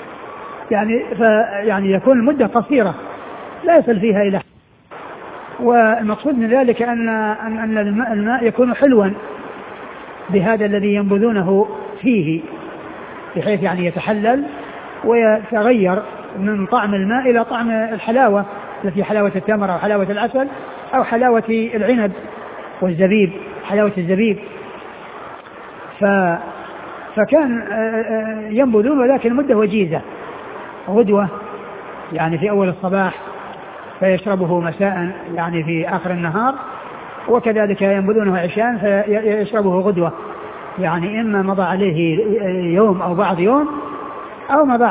يعني يكون المدة قصيرة لا يصل فيها إلى والمقصود من ذلك أن الماء يكون حلوا بهذا الذي ينبذونه فيه بحيث يعني يتحلل ويتغير من طعم الماء إلى طعم الحلاوة التي حلاوة التمر أو حلاوة العسل أو حلاوة العنب والزبيب حلاوة الزبيب فكان ينبذون ولكن مدة وجيزة، غدوة يعني في أول الصباح، فيشربه مساء يعني في آخر النهار، وكذلك ينبذونه عشاء فيشربه غدوة، يعني إما مضى عليه يوم أو بعض يوم أو مضى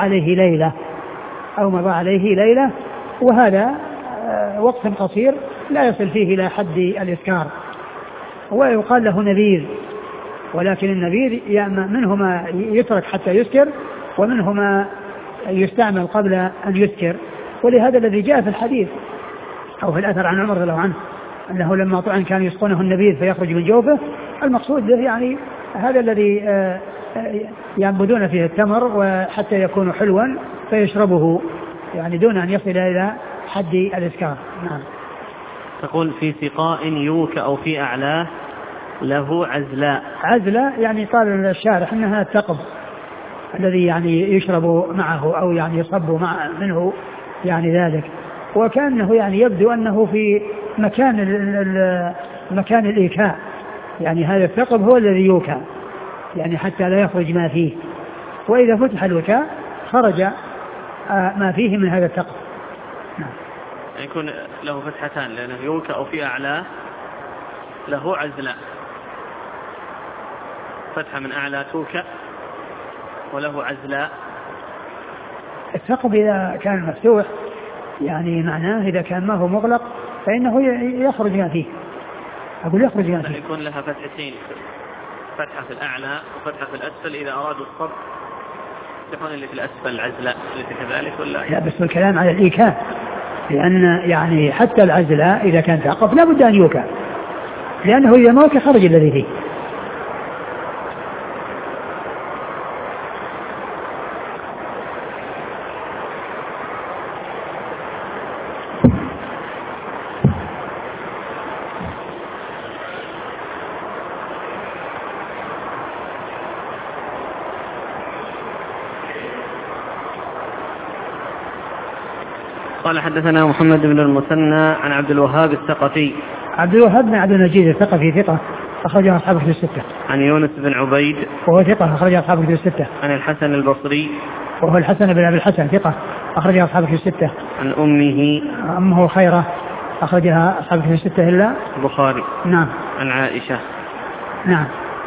عليه ليلة وهذا وقت قصير لا يصل فيه إلى حد الإسكار، ويقال له نبيذ، ولكن النبيذ يعني منه ما يترك حتى يسكر ومنه ما يستعمل قبل أن يسكر، ولهذا الذي جاء في الحديث أو في الأثر عن عمر رضي الله عنه أنه لما طعن كان يسقونه النبيذ فيخرج من جوفه، المقصود به يعني هذا الذي ينبذون فيه التمر وحتى يكون حلوا فيشربه يعني دون أن يصل إلى حد الإسكار. نعم. تقول في سقاء يوك أو في أعلاه له عزلاء. عزلاء يعني قال الشارح أنها الثقب الذي يعني يشرب معه أو يعني يصب منه يعني ذلك، وكأنه يعني يبدو أنه في مكان الإيكاء، يعني هذا الثقب هو الذي يوكى يعني حتى لا يخرج ما فيه، وإذا فتح الوكاء خرج ما فيه من هذا الثقب. يكون له فتحتان لأنه يوكى أو في أعلاه له عزلاء، فتحة من أعلى توكى وله عزلاء. الثقب إذا كان مفتوح يعني معناه إذا كان ما هو مغلق فإنه يخرج ما فيه، أقول يخرج ما فيه. يكون لها فتحتين، فتحة في الأعلى وفتحة في الأسفل، إذا أرادوا الصب يكون اللي في الأسفل عزلاء ليس كذلك ولا؟ لا بس الكلام على الإيكاء، لأن يعني حتى العزلاء إذا كان ثقب لا بد أن يوكى، لأنه إذا ما وكى خرج الذي فيه. قال حدثنا محمد بن المثنى عن عبد الوهاب الثقفي. عبد الوهاب بن عبد المجيد الثقفي ثقة أخرجه أصحاب الكتب الستة. عن يونس بن عبيد وهو ثقة أخرجه أصحاب الكتب الستة. عن الحسن البصري وهو الحسن بن أبي الحسن ثقة أخرجه أصحاب الكتب الستة. عن أمه خيرة أخرجها أصحاب الكتب الستة إلا البخاري. نعم. عن عائشة. نعم.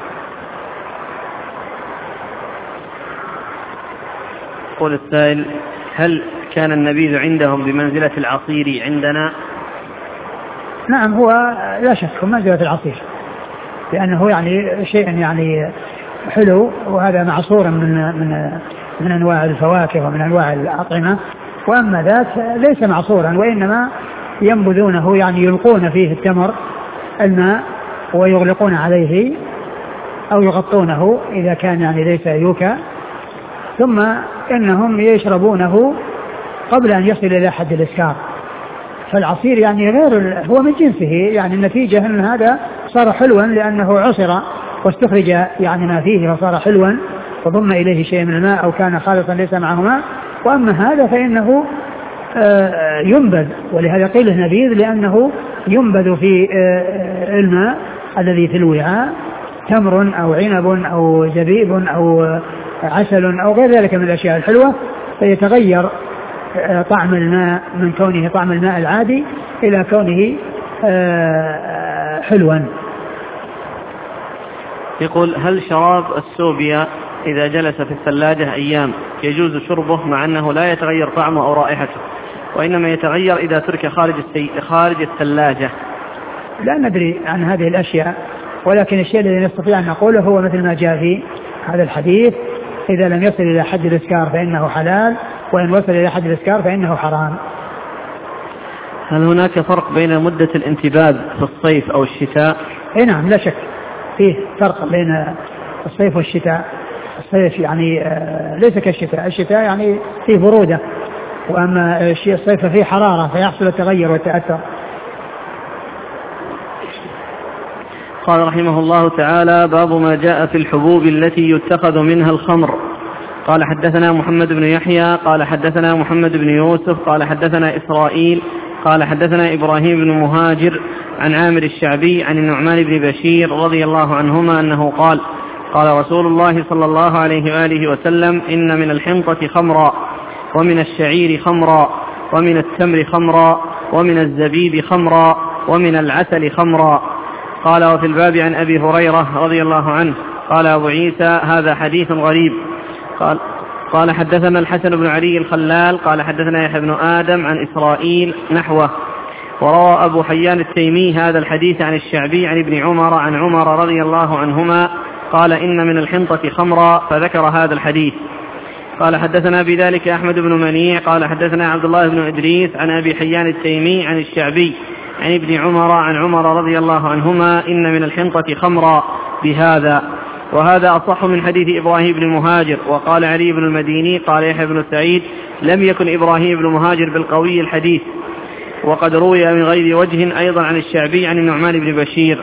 قول السائل: هل كان النبيذ عندهم بمنزلة العصير عندنا؟ نعم، هو لا شك منزلة العصير، لأنه يعني شيء يعني حلو، وهذا معصورا من أنواع الفواكه ومن أنواع الأطعمة، وأما ذات ليس معصورا، وإنما ينبذونه يعني يلقون فيه التمر الماء ويغلقون عليه أو يغطونه إذا كان يعني ليس يوكى، ثم إنهم يشربونه قبل أن يصل إلى حد الإسكار. فالعصير يعني غير، هو من جنسه، يعني النتيجة أن هذا صار حلوا لأنه عصر واستخرج يعني ما فيه فصار حلوا وضم إليه شيء من الماء أو كان خالصا ليس معه ماء. وأما هذا فإنه ينبذ، ولهذا قيل نبيذ لأنه ينبذ في الماء الذي في الوعاء تمر أو عنب أو زبيب أو عسل أو غير ذلك من الأشياء الحلوة، فيتغير طعم الماء من كونه طعم الماء العادي إلى كونه حلوا. يقول: هل شراب السوبيا إذا جلس في الثلاجة أيام يجوز شربه مع أنه لا يتغير طعمه أو رائحته، وإنما يتغير إذا ترك خارج الثلاجة؟ لا ندري عن هذه الأشياء، ولكن الشيء الذي نستطيع أن نقوله هو مثل ما جاء في هذا الحديث: إذا لم يصل إلى حد الإسكار فإنه حلال، وإن وصل إلى حد الإسكار فإنه حرام. هل هناك فرق بين مدة الانتباذ في الصيف أو الشتاء؟ نعم لا شك فيه فرق بين الصيف والشتاء. الصيف يعني ليس كالشتاء، الشتاء يعني فيه برودة، وأما الصيف فيه حرارة فيحصل التغير والتأثر. قال رحمه الله تعالى: باب ما جاء في الحبوب التي يتخذ منها الخمر. قال حدثنا محمد بن يحيى قال حدثنا محمد بن يوسف قال حدثنا إسرائيل قال حدثنا إبراهيم بن مهاجر عن عامر الشعبي عن النعمان بن بشير رضي الله عنهما أنه قال: قال رسول الله صلى الله عليه وآله وسلم: إن من الحنطة خمرا، ومن الشعير خمرا، ومن التمر خمرا، ومن الزبيب خمرا، ومن العسل خمرا. قال: وفي الباب عن أبي هريرة رضي الله عنه. قال أبو عيسى: هذا حديث غريب. قال حدثنا الحسن بن علي الخلال قال حدثنا يحيى بن آدم عن إسرائيل نحوه. وروى أبو حيان التيمي هذا الحديث عن الشعبي عن ابن عمر عن عمر رضي الله عنهما قال: إن من الحنطة خمرا، فذكر هذا الحديث. قال حدثنا بذلك أحمد بن منيع قال حدثنا عبد الله بن إدريس عن أبي حيان التيمي عن الشعبي عن ابن عمر عن عمر رضي الله عنهما: إن من الحنطة خمرا بهذا. وهذا أصح من حديث إبراهيم بن مهاجر. وقال علي بن المديني قال يحيى بن سعيد: لم يكن إبراهيم بن مهاجر بالقوي الحديث. وقد روي من غير وجه أيضا عن الشعبي عن النعمان بن بشير.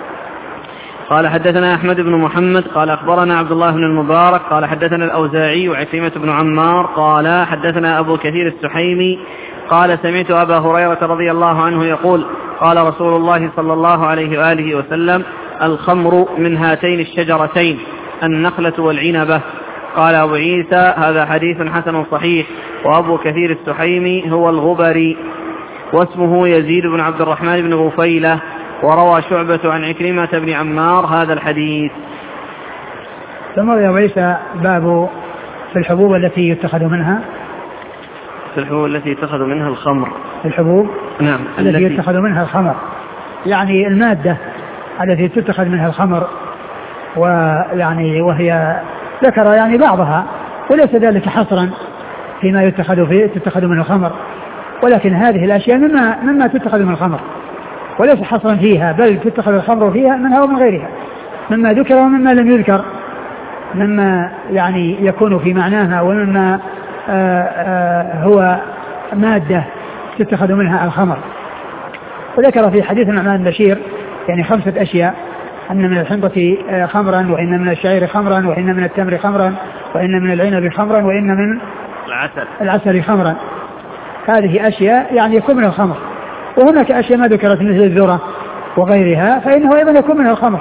قال حدثنا أحمد بن محمد قال أخبرنا عبد الله بن المبارك قال حدثنا الأوزاعي وعكرمة بن عمار قال حدثنا أبو كثير السحيمي قال: سمعت أبا هريرة رضي الله عنه يقول: قال رسول الله صلى الله عليه وآله وسلم: الخمر من هاتين الشجرتين، النخلة والعنبة. قال أبو عيسى: هذا حديث حسن صحيح. وأبو كثير السحيمي هو الغبري، واسمه يزيد بن عبد الرحمن بن غفيلة. وروى شعبة عن عكرمة بن عمار هذا الحديث. ثم يا أبو عيسى باب في الحبوب التي يتخذ منها، في الحبوب التي يتخذ منها الخمر، الحبوب نعم التي يتخذ منها الخمر، يعني المادة التي تتخذ منها الخمر. ويعني وهي ذكر يعني بعضها، وليس ذلك حصرا فيما تتخذ من الخمر، ولكن هذه الأشياء مما تتخذ من الخمر، وليس حصرا فيها، بل تتخذ الخمر فيها منها ومن غيرها، مما ذكر ومما لم يذكر، مما يعني يكون في معناها، ومما هو مادة تتخذ منها الخمر. وذكر في حديث النعمان بن بشير يعني 5 أشياء: أن من الحنطة خمرا، وإن من الشعير خمرا، وإن من التمر خمرا، وإن من العنب خمرا، وإن من العسل خمرا. هذه أشياء يعني يكون من الخمر. وهناك أشياء ما ذكرت مثل الذرة وغيرها، فإنه أيضا يكون من الخمر،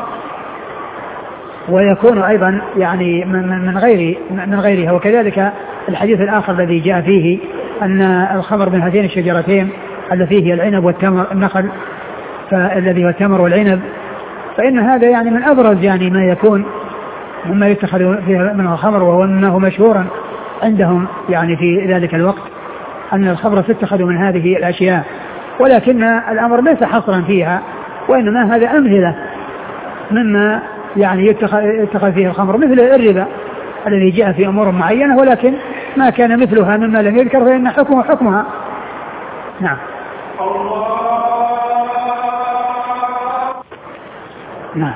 ويكون أيضا يعني من غيرها. وكذلك الحديث الآخر الذي جاء فيه أن الخمر من هاتين الشجرتين التي هي العنب والتمر، النخل الذي هو التمر والعنب، فإن هذا يعني من أبرز يعني ما يكون مما يتخذ فيه من الخمر، وهو أنه مشهورا عندهم يعني في ذلك الوقت أن الخمر تتخذ من هذه الأشياء. ولكن الأمر ليس حصرا فيها، وإنما هذا أمثلة مما يعني يتخذ فيه الخمر، مثل الربا الذي جاء في أمور معينة، ولكن ما كان مثلها مما لم يذكر فإن حكمه حكمها. نعم. نعم.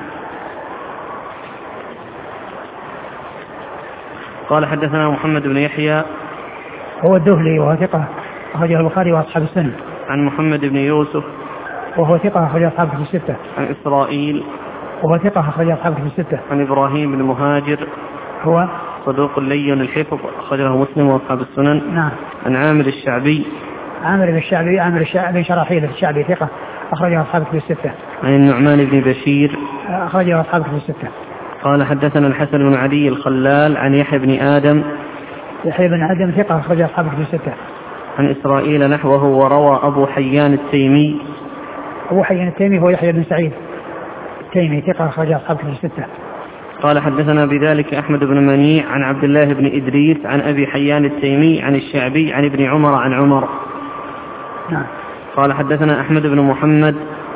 قال حدثنا محمد بن يحيى هو الدهلي وهو ثقة أخرجه البخاري وأصحاب السنن. عن محمد بن يوسف وهو ثقة أخرج أصحابه في 6. عن إسرائيل وهو ثقة أخرج أصحابه في 6. عن إبراهيم بن مهاجر هو صدوق لين الحفظ أخرجه مسلم وأصحاب السنن. نعم. عن عامر الشعبي عامر بن شراحيل الشعبي ثقة أخرجه أصحابه في 6. عن النعمان بن بشير أخرجه أصحابه في 6. قال حدثنا الحسن بن علي الخلال عن يحيى بن آدم ثقة أخرج أصحابه في 6. عن إسرائيل نحوه. وروى أبو حيان التيمي هو يحيى بن سعيد التيمي ثقة أخرج أصحابه في 6. قال حدثنا بذلك أحمد بن منيع عن عبد الله بن إدريس عن أبي حيان التيمي عن الشعبي عن ابن عمر عن عمر. نعم. قال حدثنا أحمد بن محمد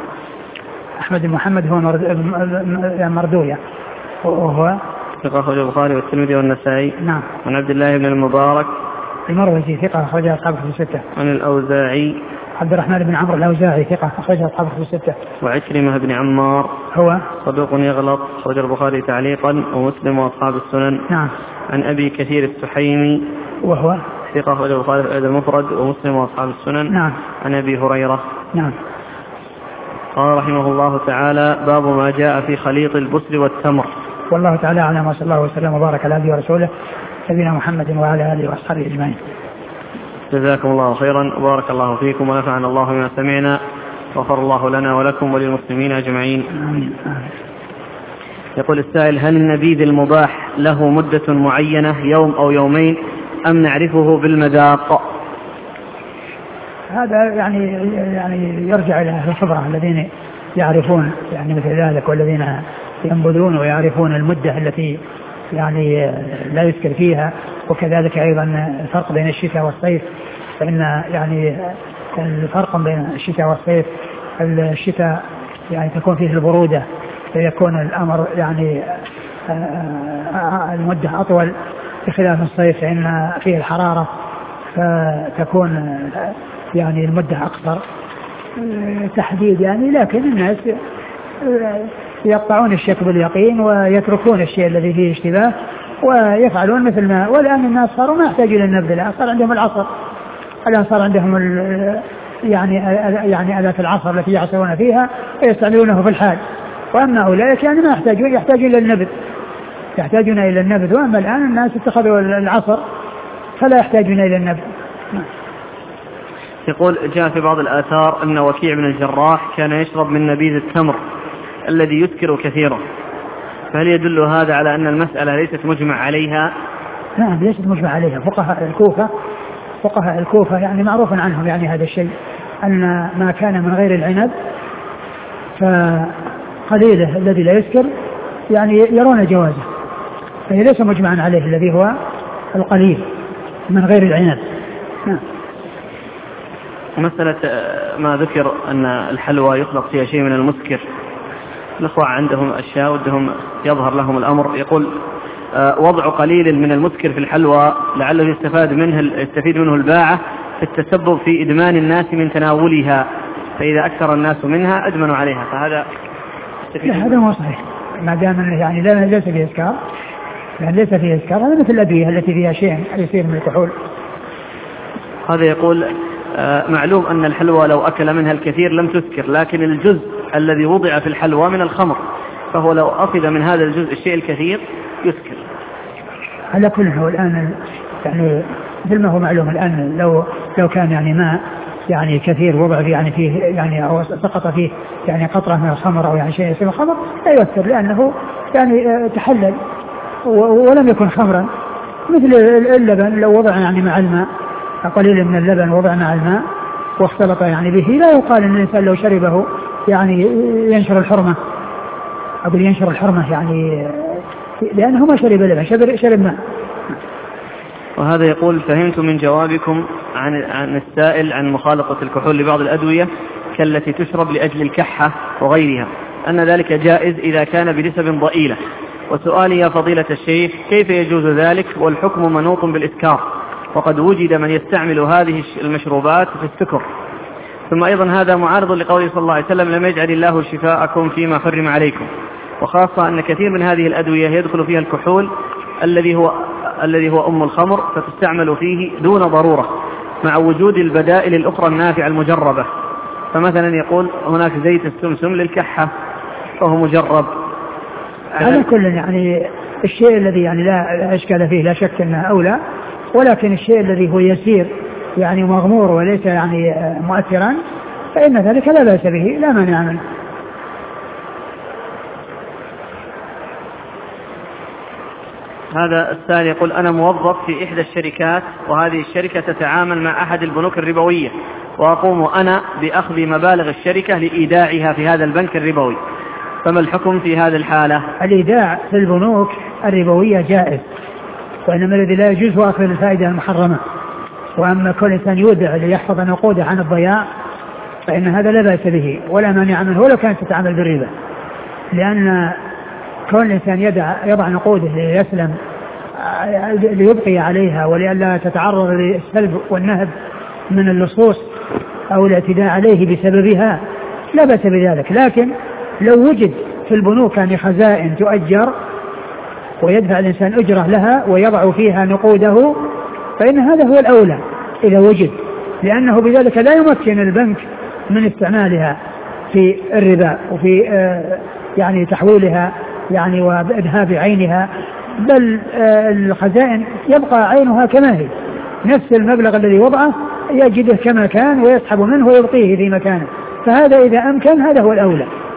هو مردوية، وهو ثقة أخرج البخاري والترمذي والنسائي. نعم. عن عبد الله بن المبارك المروزي ثقة أخرج أصحابه في 6. عن الأوزاعي عبد الرحمن بن عمرو الأوزاعي ثقة أخرج أصحابه في 6. وعكرمة بن عمار هو صدوق يغلط أخرج البخاري تعليقا ومسلم وأصحاب السنن. نعم. عن أبي كثير السحيمي وهو ثقة أخرج البخاري في المفرد ومسلم وأصحاب السنن. نعم. عن أبي هريرة. نعم. قال رحمه الله تعالى: باب ما جاء في خليط البسل والتمر. والله تعالى أعلم، وصلى الله وسلم وبارك على عبده ورسوله نبينا محمد وعلى آله وأصحابه أجمعين. جزاكم الله خيرا وبارك الله فيكم ونفعنا الله بما سمعنا، غفر الله لنا ولكم وللمسلمين أجمعين. آمين. يقول السائل: هل النبيذ المباح له مدة معينة يوم أو يومين أم نعرفه بالمذاق؟ هذا يعني يرجع إلى أهل الخبرة الذين يعرفون يعني مثل ذلك، والذين ينبذون ويعرفون المدة التي يعني لا يسكر فيها. وكذلك أيضا الفرق بين الشتاء والصيف، فإن يعني الفرق بين الشتاء والصيف، الشتاء يعني تكون فيه البرودة فيكون الأمر يعني المدة أطول، بخلاف الصيف فإن فيه الحرارة فتكون يعني المدة أقصر تحديد يعني. لكن الناس يقطعون الشك باليقين ويتركون الشيء الذي فيه اشتباه ويفعلون مثل ما. والآن الناس صاروا ما يحتاجون إلى النبذ، الآن صار عندهم العصر، الآن صار عندهم يعني آلات العصر التي يعصرون فيها ويستعملونه في الحال. وأما أولئك يعني ما يحتاجون إلى النبذ، يحتاجون إلى النبذ. وأما الآن الناس اتخذوا العصر فلا يحتاجون إلى النبذ. يقول: جاء في بعض الآثار أن وكيع بن الجراح كان يشرب من نبيذ التمر الذي يسكر كثيرا، فهل يدل هذا على أن المسألة ليست مجمع عليها؟ نعم ليست مجمع عليها. فقهاء الكوفة يعني معروف عنهم يعني هذا الشيء، أن ما كان من غير العنب فقليله الذي لا يسكر يعني يرون جوازه، فهي ليس مجمعا عليه الذي هو القليل من غير العنب. مسألة ما ذكر أن الحلوى يخلق فيها شيء من المسكر، الأخوة عندهم أشياء ودهم يظهر لهم الأمر. يقول: وضع قليل من المسكر في الحلوى لعله يستفيد منه الباعة في التسبب في إدمان الناس من تناولها، فإذا أكثر الناس منها أدمنوا عليها، فهذا هذا مو صحيح. ما دام يعني ليس فيه إسكار، يعني ليس فيه إسكار، هذا مثل الأدوية التي فيها شيء يصير من الكحول. هذا يقول: معلوم أن الحلوى لو أكل منها الكثير لم تسكر، لكن الجزء الذي وضع في الحلوى من الخمر، فهو لو أخذ من هذا الجزء الشيء الكثير يسكر. على كل هو الآن يعني مثل ما هو معلوم الآن لو كان يعني ماء يعني كثير وضع فيه يعني فيه يعني أو سقط فيه يعني قطرة من الخمر أو يعني شيء يصير الخمر لا يؤثر، لأنه يعني تحلل ولم يكن خمرا. مثل اللبن لو وضع يعني مع الماء قليل من اللبن وضع مع الماء واختلط يعني به، لا يقال ان الانسان لو شربه يعني ينشر الحرمه، اقول ينشر الحرمه يعني لانه ما شرب لبن، شرب ماء. وهذا يقول: فهمت من جوابكم عن السائل عن مخالطة الكحول لبعض الأدوية كالتي تشرب لأجل الكحة وغيرها أن ذلك جائز إذا كان بنسب ضئيلة، وسؤالي يا فضيلة الشيخ: كيف يجوز ذلك والحكم منوط بالإسكار، وقد وجد من يستعمل هذه المشروبات في السكر؟ ثم أيضا هذا معارض لقوله صلى الله عليه وسلم: لم يجعل الله شفاءكم فيما حرم عليكم، وخاصة أن كثير من هذه الأدوية يدخل فيها الكحول الذي هو أم الخمر، فتستعمل فيه دون ضرورة مع وجود البدائل الأخرى النافعة المجربة. فمثلا يقول هناك زيت السمسم للكحة فهو مجرب. على كل يعني الشيء الذي يعني لا إشكال فيه لا شك أنه أولى، ولكن الشيء الذي هو يسير يعني مغمور وليس يعني مؤثرا فإن ذلك لا بأس به، لا مانع منه. هذا السائل يقول: أنا موظف في إحدى الشركات، وهذه الشركة تتعامل مع أحد البنوك الربوية، وأقوم أنا بأخذ مبالغ الشركة لإيداعها في هذا البنك الربوي، فما الحكم في هذه الحالة؟ الإيداع في البنوك الربوية جائز، وإنما الذي لا يجوز هو أخذ الفائدة المحرمة. وأما كل إنسان يودع ليحفظ نقوده عن الضياع فإن هذا لا بأس به ولا مانع منه ولو كانت تتعامل بالربا، لأن كل إنسان يضع نقوده ليسلم ليبقي عليها ولئلا تتعرض للسلب والنهب من اللصوص أو الاعتداء عليه بسببها لا بأس بذلك. لكن لو وجد في البنوك يعني خزائن تؤجر ويدفع الإنسان أجرة لها ويضع فيها نقوده فإن هذا هو الأولى إذا وجد، لأنه بذلك لا يمكن البنك من استعمالها في الربا وفي يعني تحويلها يعني وإذهاب عينها، بل الخزائن يبقى عينها كما هي، نفس المبلغ الذي وضعه يجده كما كان ويسحب منه ويبقيه في مكانه، فهذا إذا أمكن هذا هو الأولى.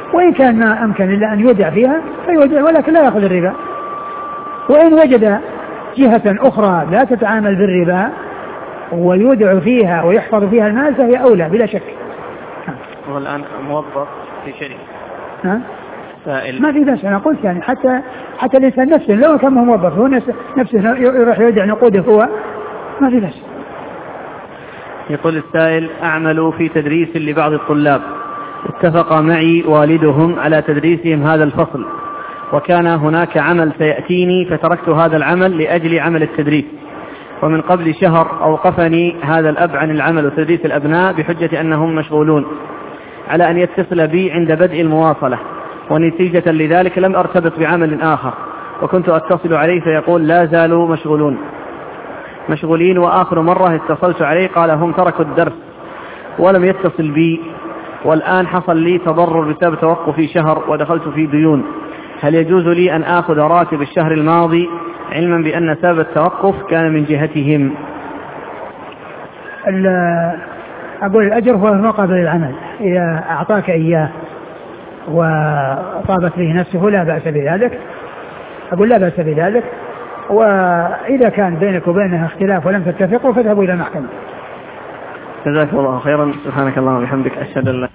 وإن كان ما أمكن إلا أن يودع فيها فيودع ولكن لا يأخذ الربا. وإن وجد جهة أخرى لا تتعامل بالربا ويودع فيها ويحفظ فيها المال فهي أولى بلا شك. هو الآن موظف في شركة سائل ما في بس أنا قلت يعني حتى الإنسان نفسه لو كان موظف هو نفسه يروح يودع نقوده هو ما في بس. يقول السائل: أعمل في تدريس لبعض الطلاب، اتفق معي والدهم على تدريسهم هذا الفصل، وكان هناك عمل سيأتيني فتركت هذا العمل لأجل عمل التدريس، ومن قبل شهر أوقفني هذا الأب عن العمل وتدريس الأبناء بحجة أنهم مشغولون على أن يتصل بي عند بدء المواصلة، ونتيجة لذلك لم أرتبط بعمل آخر، وكنت أتصل عليه فيقول لا زالوا مشغولين، وآخر مرة اتصلت عليه قال هم تركوا الدرس ولم يتصل بي، والآن حصل لي تضرر بسبب توقفي شهر ودخلت في ديون، هل يجوز لي أن آخذ راتب الشهر الماضي علما بأن سبب التوقف كان من جهتهم؟ أقول الأجر هو مقابل العمل، إذا أعطاك إياه وطابت به نفسه لا بأس بذلك، أقول لا بأس بذلك. وإذا كان بينك وبينها اختلاف ولم تتفقوا فاذهبوا إلى المحكمة. جزاك الله خيرا. سبحانك اللهم وبحمدك، أشهد أن لا